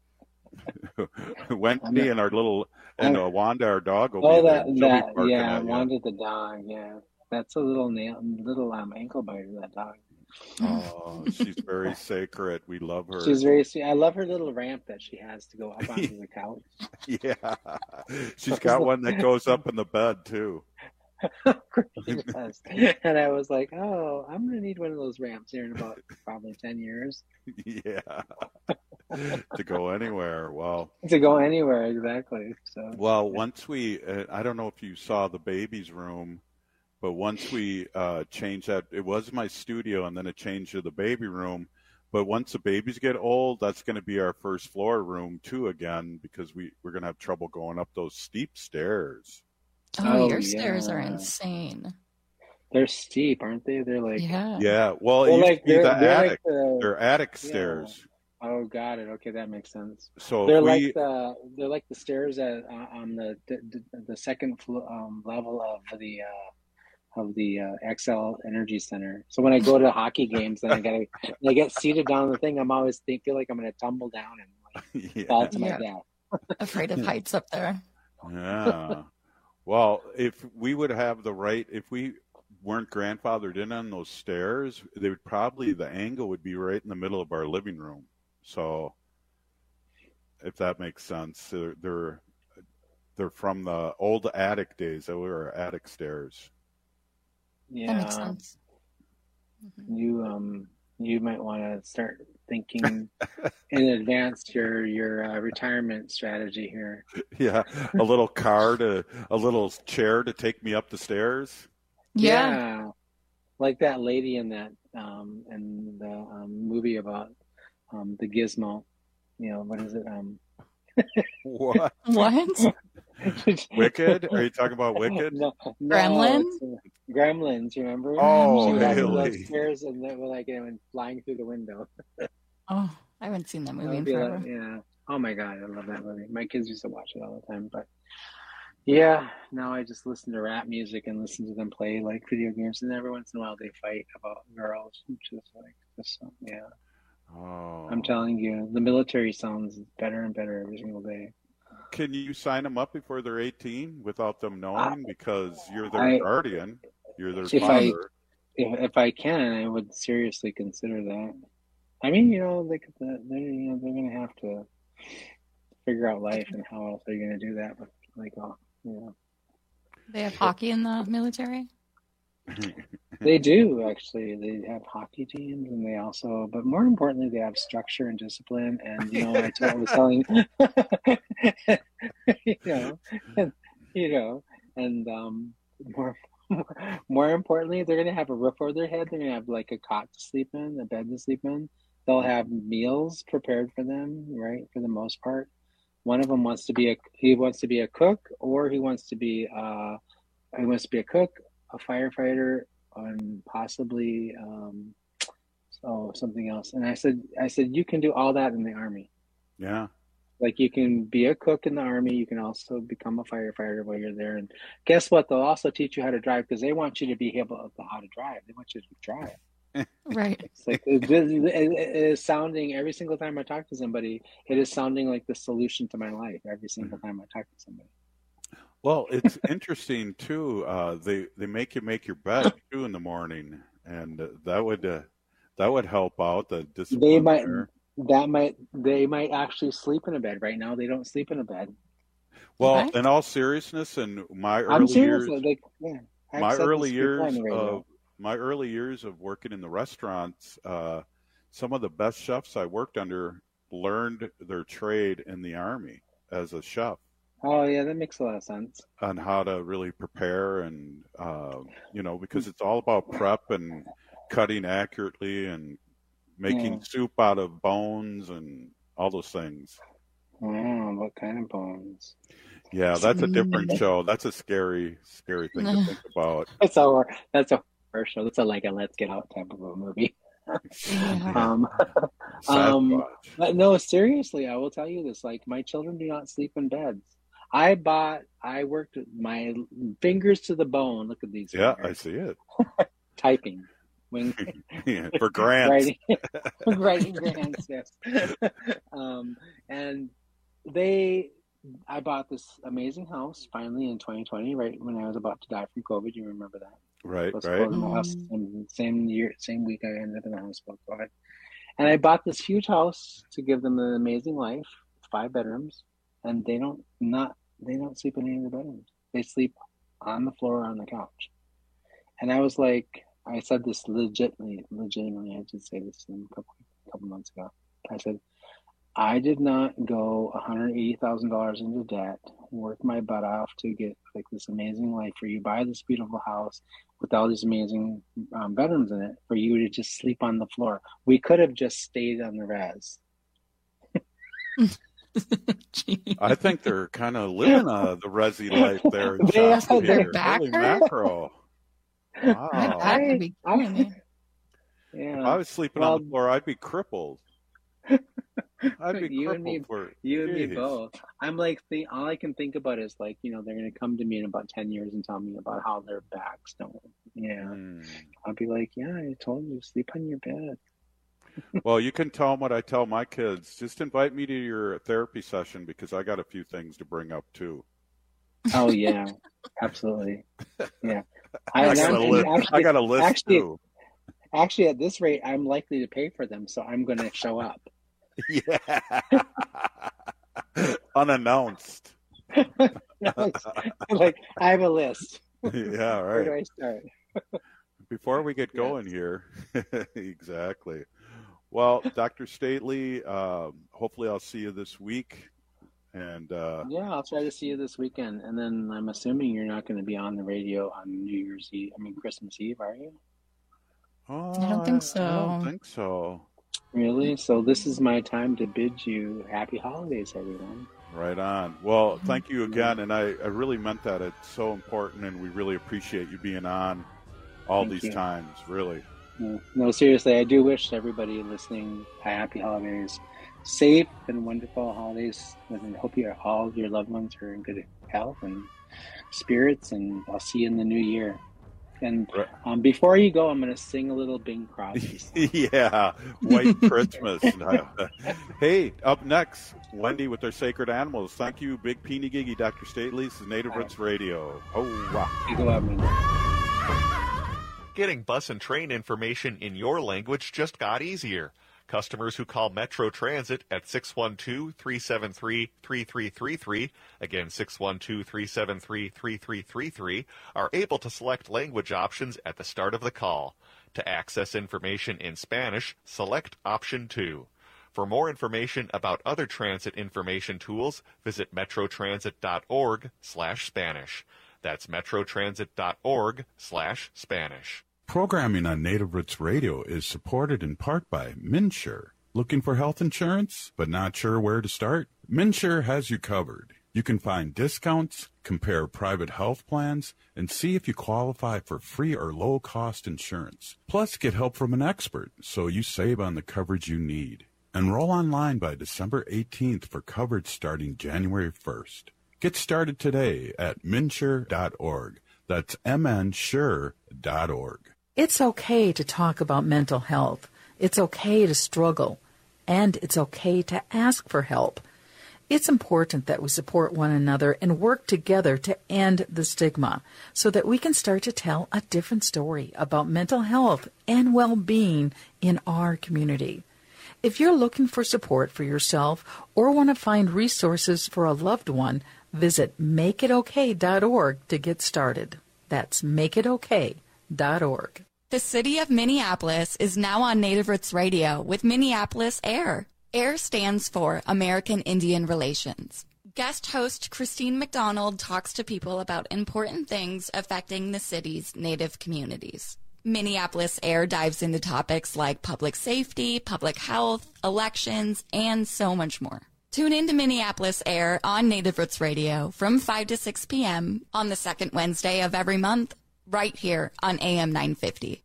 Wendy and our little and uh, Wanda, our dog, will Oh, be there. that She'll be that barking yeah, at you. Wanda the dog. Yeah, that's a little nail, little um ankle biter. That dog. Oh, she's very sacred. We love her. She's very sweet. I love her little ramp that she has to go up onto the couch. Yeah, she's got one that goes up in the bed too. She does. And I was like, oh, I'm gonna need one of those ramps here in about probably ten years Yeah, to go anywhere. Well, to go anywhere. Exactly. So well, once we, uh, I don't know if you saw the baby's room, but once we uh, changed that, it was my studio, and then it changed to the baby room. But once the babies get old, that's going to be our first floor room too again, because we we're going to have trouble going up those steep stairs. Oh, Oh, your stairs are yeah. insane. they're steep, aren't they? They're like Yeah. Yeah, well, it Well, used like to be they're, the they're attic. like the They're attic yeah. stairs. Oh, got it. Okay, that makes sense. So They're if like we, the they're like the stairs at uh, on the the, the second flo- um, level of the uh, of the uh, X L Energy Center. So when I go to hockey games and I gotta and I get seated down on the thing, I'm always think, feel like I'm gonna tumble down and like, yeah. fall to my Yeah. death. Afraid of heights up there. Yeah. Well, if we would have the right, if we weren't grandfathered in on those stairs, they would probably, the angle would be right in the middle of our living room. So, if that makes sense, they're they're, they're from the old attic days. That were our attic stairs. Yeah, That makes sense. you um you might want to start thinking in advance your your uh, retirement strategy here. Yeah, a little car to, a little chair to take me up the stairs. Yeah. Like that lady in that um in the um, movie about um the gizmo. You know, what is it? Um What? What? Wicked? Are you talking about Wicked? No, no, Gremlin? it's, uh, Gremlins, remember? Oh, she was on Haley. those stairs and they were like it went flying through the window. Oh, I haven't seen that That movie would in be forever. like- yeah. Oh my god, I love that movie. My kids used to watch it all the time, but yeah, now I just listen to rap music and listen to them play like video games, and every once in a while they fight about girls, which is like this. Yeah, Oh. I'm telling you, the military sounds better and better every single day. Can you sign them up before they're eighteen without them knowing? Because you're their I- guardian. You're their If I father. if, if I can, I would seriously consider that. I mean, you know, like they're you know they're gonna have to figure out life and how else they're gonna do that. But like, oh, you know, They have hockey in the military? they do actually. They have hockey teams, and they also, but more importantly, they have structure and discipline. And you know, I, told, I was telling, you know, and, you know, and um, more, more importantly, they're gonna have a roof over their head. They're gonna have like a cot to sleep in, a bed to sleep in. They'll have meals prepared for them, right? For the most part, one of them wants to be a he wants to be a cook, or he wants to be uh, he wants to be a cook, a firefighter, and possibly um, oh something else. And I said, I said you can do all that in the Army. Yeah. Like you can be a cook in the Army. You can also become a firefighter while you're there. And guess what? They'll also teach you how to drive because they want you to be able to how to drive. They want you to drive. Right. It's like it, it, it, it is sounding every single time I talk to somebody. It is sounding like the solution to my life every single time I talk to somebody. Well, it's interesting too. Uh, they they make you make your bed too in the morning, and uh, that would uh, That would help out the They discipline might there. that might they might actually sleep in a bed right now. They don't sleep in a bed. Well, Okay. in all seriousness, in my I'm early serious. years, Like, yeah, I've my said early this before on years the radio. of my early years of working in the restaurants, uh, some of the best chefs I worked under learned their trade in the Army as a chef Oh yeah, that makes a lot of sense. on how to really prepare and uh, you know, because it's all about prep and cutting accurately and making Yeah. soup out of bones and all those things. Wow, what kind of bones? Yeah, that's a different show. That's a scary, scary thing to think about. That's a hor- that's a horror show. That's a like a Let's Get Out type of a movie. um, um, but no, seriously, I will tell you this: like, my children do not sleep in beds. I bought, I worked with my fingers to the bone. Look at these. Yeah, fingers. I see it. Typing, wing, Yeah, for grants. writing, writing grants. Yes. um, and they, I bought this amazing house finally in twenty twenty, right when I was about to die from COVID. You remember that? Right, Was right. in my house, and same year, same week I ended up in the hospital. Go ahead. And I bought this huge house to give them an amazing life, five bedrooms, and they don't not they don't sleep in any of the bedrooms. They sleep on the floor or on the couch. And I was like, I said this legitimately, legitimately. I did say this a couple couple months ago. I said, I did not go one hundred eighty thousand dollars into debt, work my butt off to get like this amazing life for you, buy this beautiful house with all these amazing um, bedrooms in it, for you to just sleep on the floor. We could have just stayed on the res. I think they're kind of living uh, the resi life there. in They Shasta are- here. their Holy back mackerel. Wow. I- That'd be I- killing me. Yeah. If I was sleeping Well, on the floor, I'd be crippled. I'd be you crippled and me, for you and me Jeez. both. I'm like, think, all I can think about is like, you know, they're gonna come to me in about ten years and tell me about how their backs don't. Yeah, Hmm. I'll be like, yeah, I told you, sleep on your bed. Well, you can tell them what I tell my kids. Just invite me to your therapy session because I got a few things to bring up too. Oh yeah, absolutely. Yeah, I, got, and a I'm- list. and I got a list actually, too. Actually, at this rate, I'm likely to pay for them, so I'm going to show up. Yeah. Unannounced. No, it's like, I have a list. Yeah, Where do right. I start? Before we get going here, exactly. Well, Doctor Stately, um, hopefully I'll see you this week. And uh, Yeah, I'll try to see you this weekend, and then I'm assuming you're not going to be on the radio on New Year's Eve. I mean, Christmas Eve, are you? oh, I don't think so. I don't think so. Really? So this is my time to bid you happy holidays, everyone. Right on. Well, thank you again, and I, I really meant that. It's so important, and we really appreciate you being on all Thank these you. times, really. No, no, seriously, I do wish everybody listening a happy holidays, safe and wonderful holidays, and hope you all of your loved ones are in good health and spirits, and I'll see you in the new year. And um, before you go, I'm going to sing a little Bing Crosby. Yeah, White Christmas. Hey, up next, Wendy with their sacred animals. Thank you, Big Peeny Giggy, Doctor Stately. This is Native Roots Radio. Oh, wow. You go out, man. Getting bus and train information in your language just got easier. Customers who call Metro Transit at six one two, three seven three, three three three three, again six one two, three seven three, three three three three, are able to select language options at the start of the call. To access information in Spanish, select option two. For more information about other transit information tools, visit metrotransit.org slash Spanish. That's metrotransit.org slash Spanish. Programming on Native Roots Radio is supported in part by MnSure. Looking for health insurance, but not sure where to start? MnSure has you covered. You can find discounts, compare private health plans, and see if you qualify for free or low-cost insurance. Plus, get help from an expert so you save on the coverage you need. Enroll online by December eighteenth for coverage starting January first. Get started today at mnsure dot org. That's m n sure dot org. It's okay to talk about mental health. It's okay to struggle. And it's okay to ask for help. It's important that we support one another and work together to end the stigma so that we can start to tell a different story about mental health and well-being in our community. If you're looking for support for yourself or want to find resources for a loved one, visit make it okay dot org to get started. That's make it okay dot org. The city of Minneapolis is now on Native Roots Radio with Minneapolis Air. AIR stands for American Indian Relations. Guest host Christine McDonald talks to people about important things affecting the city's Native communities. Minneapolis Air dives into topics like public safety, public health, elections, and so much more. Tune in to Minneapolis Air on Native Roots Radio from five to six p.m. on the second Wednesday of every month, right here on A M nine fifty.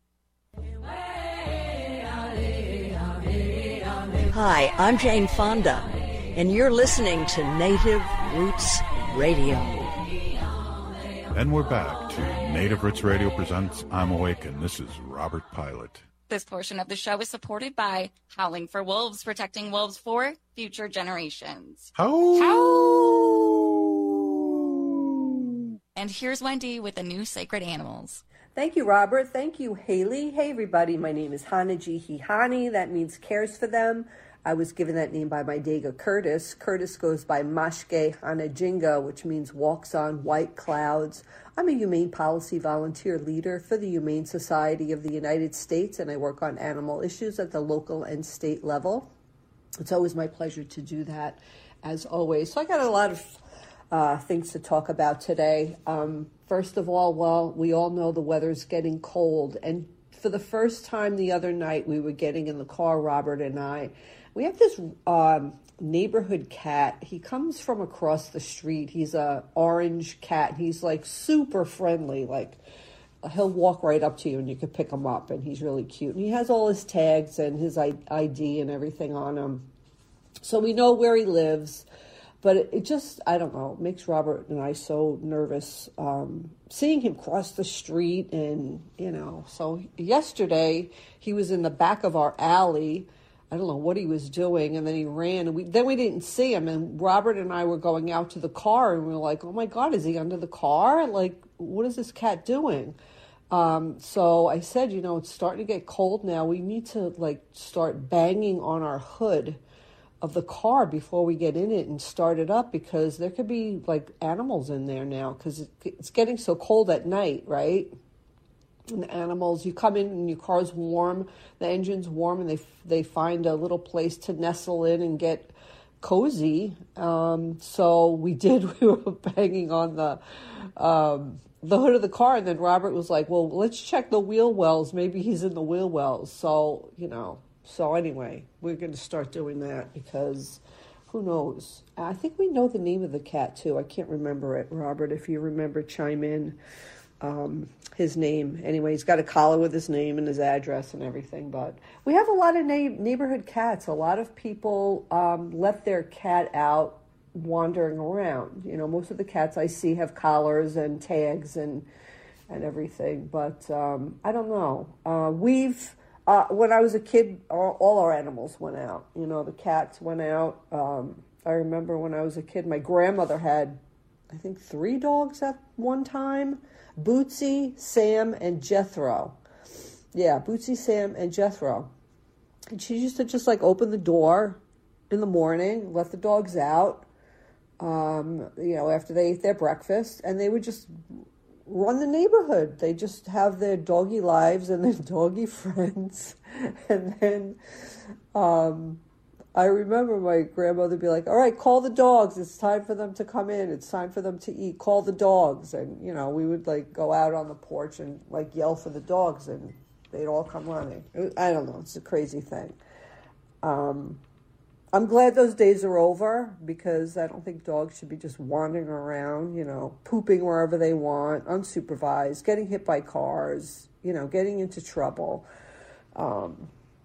Hi, I'm Jane Fonda, and you're listening to Native Roots Radio. And we're back to Native Roots Radio presents I'm Awakened. This is Robert Pilot. This portion of the show is supported by Howling for Wolves, protecting wolves for future generations. How? How? And here's Wendy with the new Sacred Animals. Thank you, Robert. Thank you, Haley. Hey, everybody. My name is Hanaji Hihani. That means cares for them. I was given that name by my Dega Curtis. Curtis goes by Mashke Hanajinga, which means walks on white clouds. I'm a humane policy volunteer leader for the Humane Society of the United States, and I work on animal issues at the local and state level. It's always my pleasure to do that, as always. So I got a lot of uh, things to talk about today. Um, first of all, well, we all know the weather's getting cold, and for the first time the other night, we were getting in the car, Robert and I. We have this um, neighborhood cat. He comes from across the street. He's a orange cat. He's like super friendly. Like he'll walk right up to you and you can pick him up, and he's really cute. And he has all his tags and his I D and everything on him. So we know where he lives. But it, it just, I don't know, it makes Robert and I so nervous um, seeing him cross the street. And, you know, so yesterday he was in the back of our alley. I don't know what he was doing, and then he ran, and we, then we didn't see him, and Robert and I were going out to the car, and we were like, oh my God, is he under the car? Like, what is this cat doing? Um, so I said, you know, it's starting to get cold now. We need to, like, start banging on our hood of the car before we get in it and start it up, because there could be, like, animals in there now, because it, it's getting so cold at night, right? And the animals, you come in and your car's warm, the engine's warm, and they they find a little place to nestle in and get cozy. Um, so we did. We were banging on the um, the hood of the car, and then Robert was like, "Well, let's check the wheel wells. Maybe he's in the wheel wells." So you know. So anyway, we're going to start doing that because who knows? I think we know the name of the cat too. I can't remember it, Robert. If you remember, chime in. Um, his name. Anyway, he's got a collar with his name and his address and everything. But we have a lot of na- neighborhood cats. A lot of people um, let their cat out wandering around. You know, most of the cats I see have collars and tags and and everything. But um, I don't know. Uh, we've uh, when I was a kid, all, all our animals went out. You know, the cats went out. Um, I remember when I was a kid, my grandmother had, I think, three dogs at one time. Bootsy, Sam, and Jethro. Yeah, Bootsy, Sam, and Jethro. And she used to just like open the door in the morning, let the dogs out, um, you know, after they ate their breakfast, and they would just run the neighborhood. They just have their doggy lives and their doggy friends. And then um, I remember my grandmother be like, all right, call the dogs. It's time for them to come in. It's time for them to eat. Call the dogs. And, you know, we would, like, go out on the porch and, like, yell for the dogs, and they'd all come running. It, I don't know. It's a crazy thing. Um, I'm glad those days are over, because I don't think dogs should be just wandering around, you know, pooping wherever they want, unsupervised, getting hit by cars, you know, getting into trouble. Um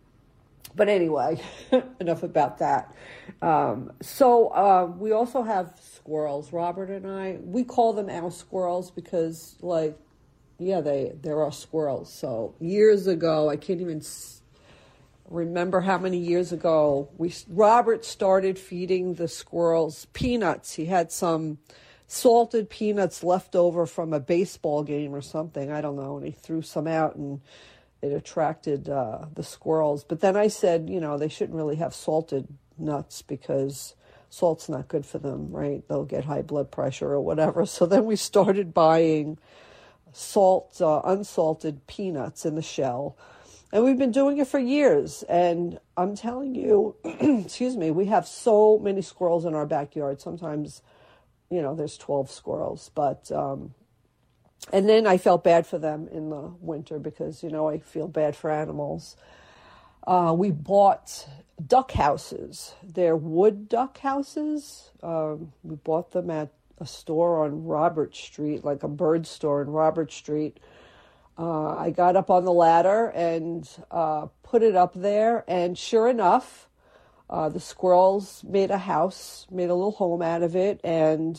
But anyway, enough about that. Um, so uh, we also have squirrels, Robert and I. We call them our squirrels because, like, yeah, they, they're our squirrels. So years ago, I can't even, remember how many years ago we Robert started feeding the squirrels peanuts. He had some salted peanuts left over from a baseball game or something. I don't know. And he threw some out and it attracted uh, the squirrels. But then I said, you know, they shouldn't really have salted nuts because salt's not good for them, right? They'll get high blood pressure or whatever. So then we started buying salt, uh, unsalted peanuts in the shell. And we've been doing it for years. And I'm telling you, excuse me, we have so many squirrels in our backyard. Sometimes, you know, there's twelve squirrels. But, um, and then I felt bad for them in the winter because, you know, I feel bad for animals. Uh, we bought duck houses. They're wood duck houses. Um, we bought them at a store on Robert Street, like a bird store in Robert Street. Uh, I got up on the ladder and uh, put it up there, and sure enough, uh, the squirrels made a house, made a little home out of it, and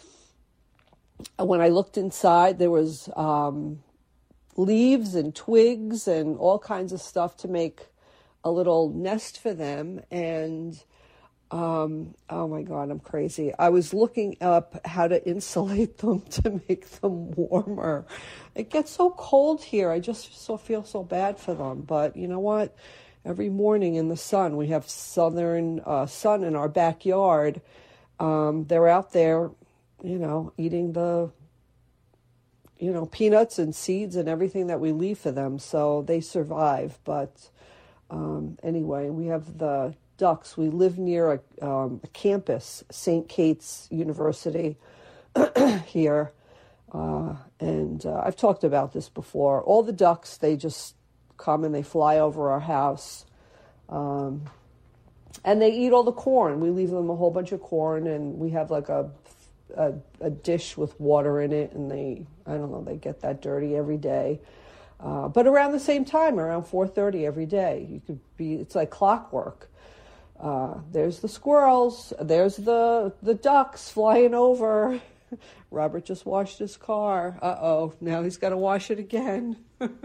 when I looked inside, there was um, leaves and twigs and all kinds of stuff to make a little nest for them. And um, oh my God, I'm crazy. I was looking up how to insulate them to make them warmer. It gets so cold here. I just so feel so bad for them. But you know what? Every morning in the sun, we have southern uh, sun in our backyard. Um, they're out there, you know, eating the, you know, peanuts and seeds and everything that we leave for them. So they survive. But um, anyway, we have the ducks. We live near a, um, a campus, Saint Kate's University here. Uh, and uh, I've talked about this before. All the ducks, they just come and they fly over our house. Um, and they eat all the corn. We leave them a whole bunch of corn, and we have like a A, a dish with water in it, and they, I don't know, they get that dirty every day. Uh, but around the same time, around four thirty every day, you could be, it's like clockwork. Uh, there's the squirrels, there's the, the ducks flying over. Robert just washed his car. Uh-oh, now he's got to wash it again.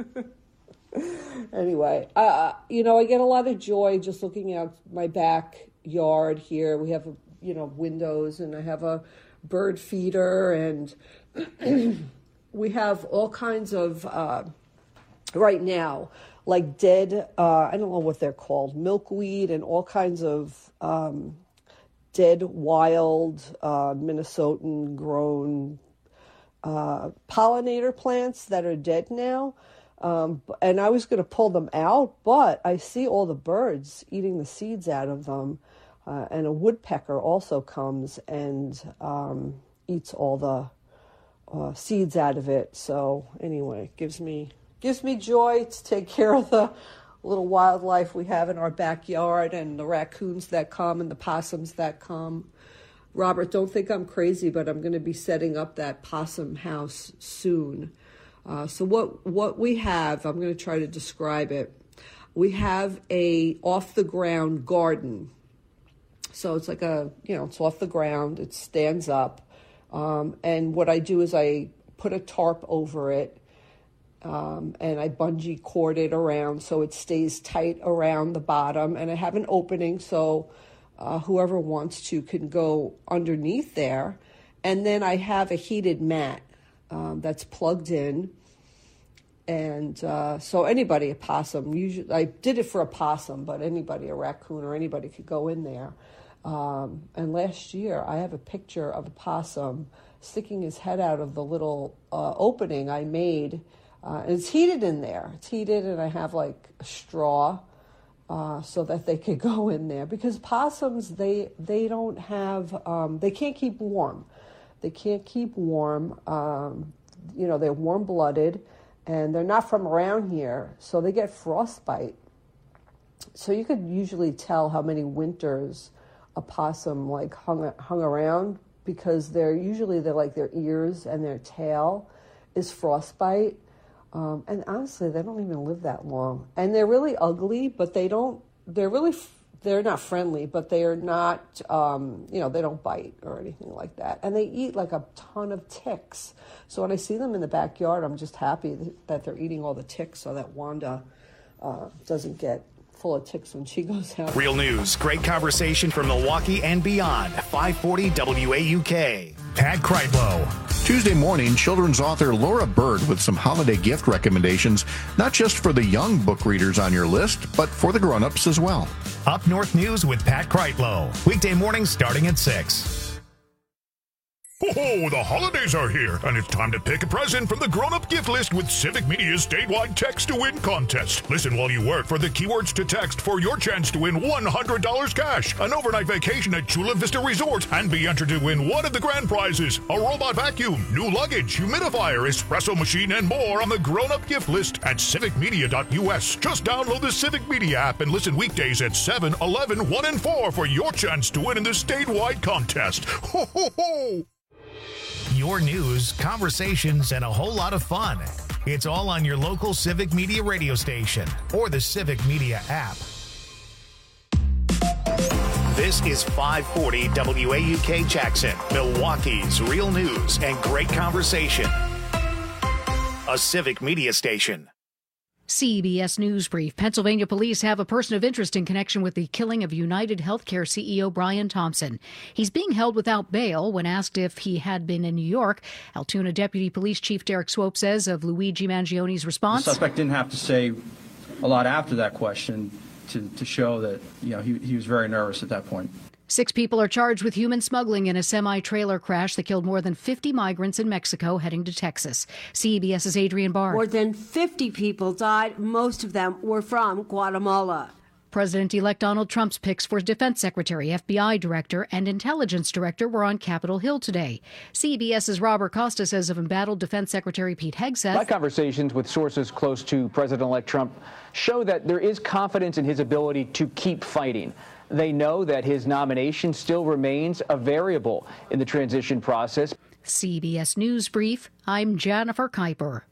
Anyway, uh, you know, I get a lot of joy just looking out my backyard here. We have, you know, windows, and I have a bird feeder, and we have all kinds of, uh, right now, like dead, uh, I don't know what they're called, milkweed and all kinds of um, dead wild uh, Minnesotan grown uh, pollinator plants that are dead now. Um, and I was going to pull them out, but I see all the birds eating the seeds out of them. Uh, and a woodpecker also comes and um, eats all the uh, seeds out of it. So anyway, it gives me gives me joy to take care of the little wildlife we have in our backyard, and the raccoons that come and the possums that come. Robert, don't think I'm crazy, but I'm going to be setting up that possum house soon. Uh, so what what we have, I'm going to try to describe it. We have a off the ground garden. So it's like a, you know, it's off the ground, it stands up. Um, and what I do is I put a tarp over it, um, and I bungee cord it around so it stays tight around the bottom. And I have an opening so uh, whoever wants to can go underneath there. And then I have a heated mat um, that's plugged in. And uh, so anybody, a possum, usually I did it for a possum, but anybody, a raccoon or anybody could go in there. Um, and last year, I have a picture of a possum sticking his head out of the little uh, opening I made. Uh, and it's heated in there. It's heated, and I have like a straw uh, so that they could go in there. Because possums, they they don't have, um, they can't keep warm. They can't keep warm. Um, you know, they're warm-blooded, and they're not from around here, so they get frostbite. So you could usually tell how many winters a possum like hung hung around, because they're usually they're like their ears and their tail is frostbite, um, and honestly they don't even live that long, and they're really ugly, but they don't they're really they're not friendly, but they are not um, you know they don't bite or anything like that, and they eat like a ton of ticks. So when I see them in the backyard, I'm just happy that they're eating all the ticks so that Wanda uh, doesn't get full of ticks when she goes out. Real news, great conversation from Milwaukee and beyond. five forty W A U K. Pat Kreitlow. Tuesday morning, children's author Laura Bird with some holiday gift recommendations, not just for the young book readers on your list, but for the grown-ups as well. Up North News with Pat Kreitlow. Weekday mornings starting at six. Oh, the holidays are here, and it's time to pick a present from the grown-up gift list with Civic Media's statewide text-to-win contest. Listen while you work for the keywords to text for your chance to win one hundred dollars cash, an overnight vacation at Chula Vista Resort, and be entered to win one of the grand prizes, a robot vacuum, new luggage, humidifier, espresso machine, and more on the grown-up gift list at civic media dot U S. Just download the Civic Media app and listen weekdays at seven, eleven, one, and four for your chance to win in the statewide contest. Ho, ho, ho! Your news, conversations, and a whole lot of fun. It's all on your local Civic Media radio station or the Civic Media app. This is five forty W A U K Jackson, Milwaukee's real news and great conversation. A Civic Media station. C B S News Brief. Pennsylvania police have a person of interest in connection with the killing of United Healthcare C E O Brian Thompson. He's being held without bail. When asked if he had been in New York, Altoona Deputy Police Chief Derek Swope says of Luigi Mangione's response. The suspect didn't have to say a lot after that question to, to show that, you know, he, he was very nervous at that point. Six people are charged with human smuggling in a semi-trailer crash that killed more than fifty migrants in Mexico heading to Texas. CBS's Adrienne Barr. More than fifty people died. Most of them were from Guatemala. President-elect Donald Trump's picks for defense secretary, F B I director, and intelligence director were on Capitol Hill today. CBS's Robert Costa says of embattled Defense Secretary Pete Hegseth. My conversations with sources close to President-elect Trump show that there is confidence in his ability to keep fighting. They know that his nomination still remains a variable in the transition process. C B S News Brief, I'm Jennifer Kuiper.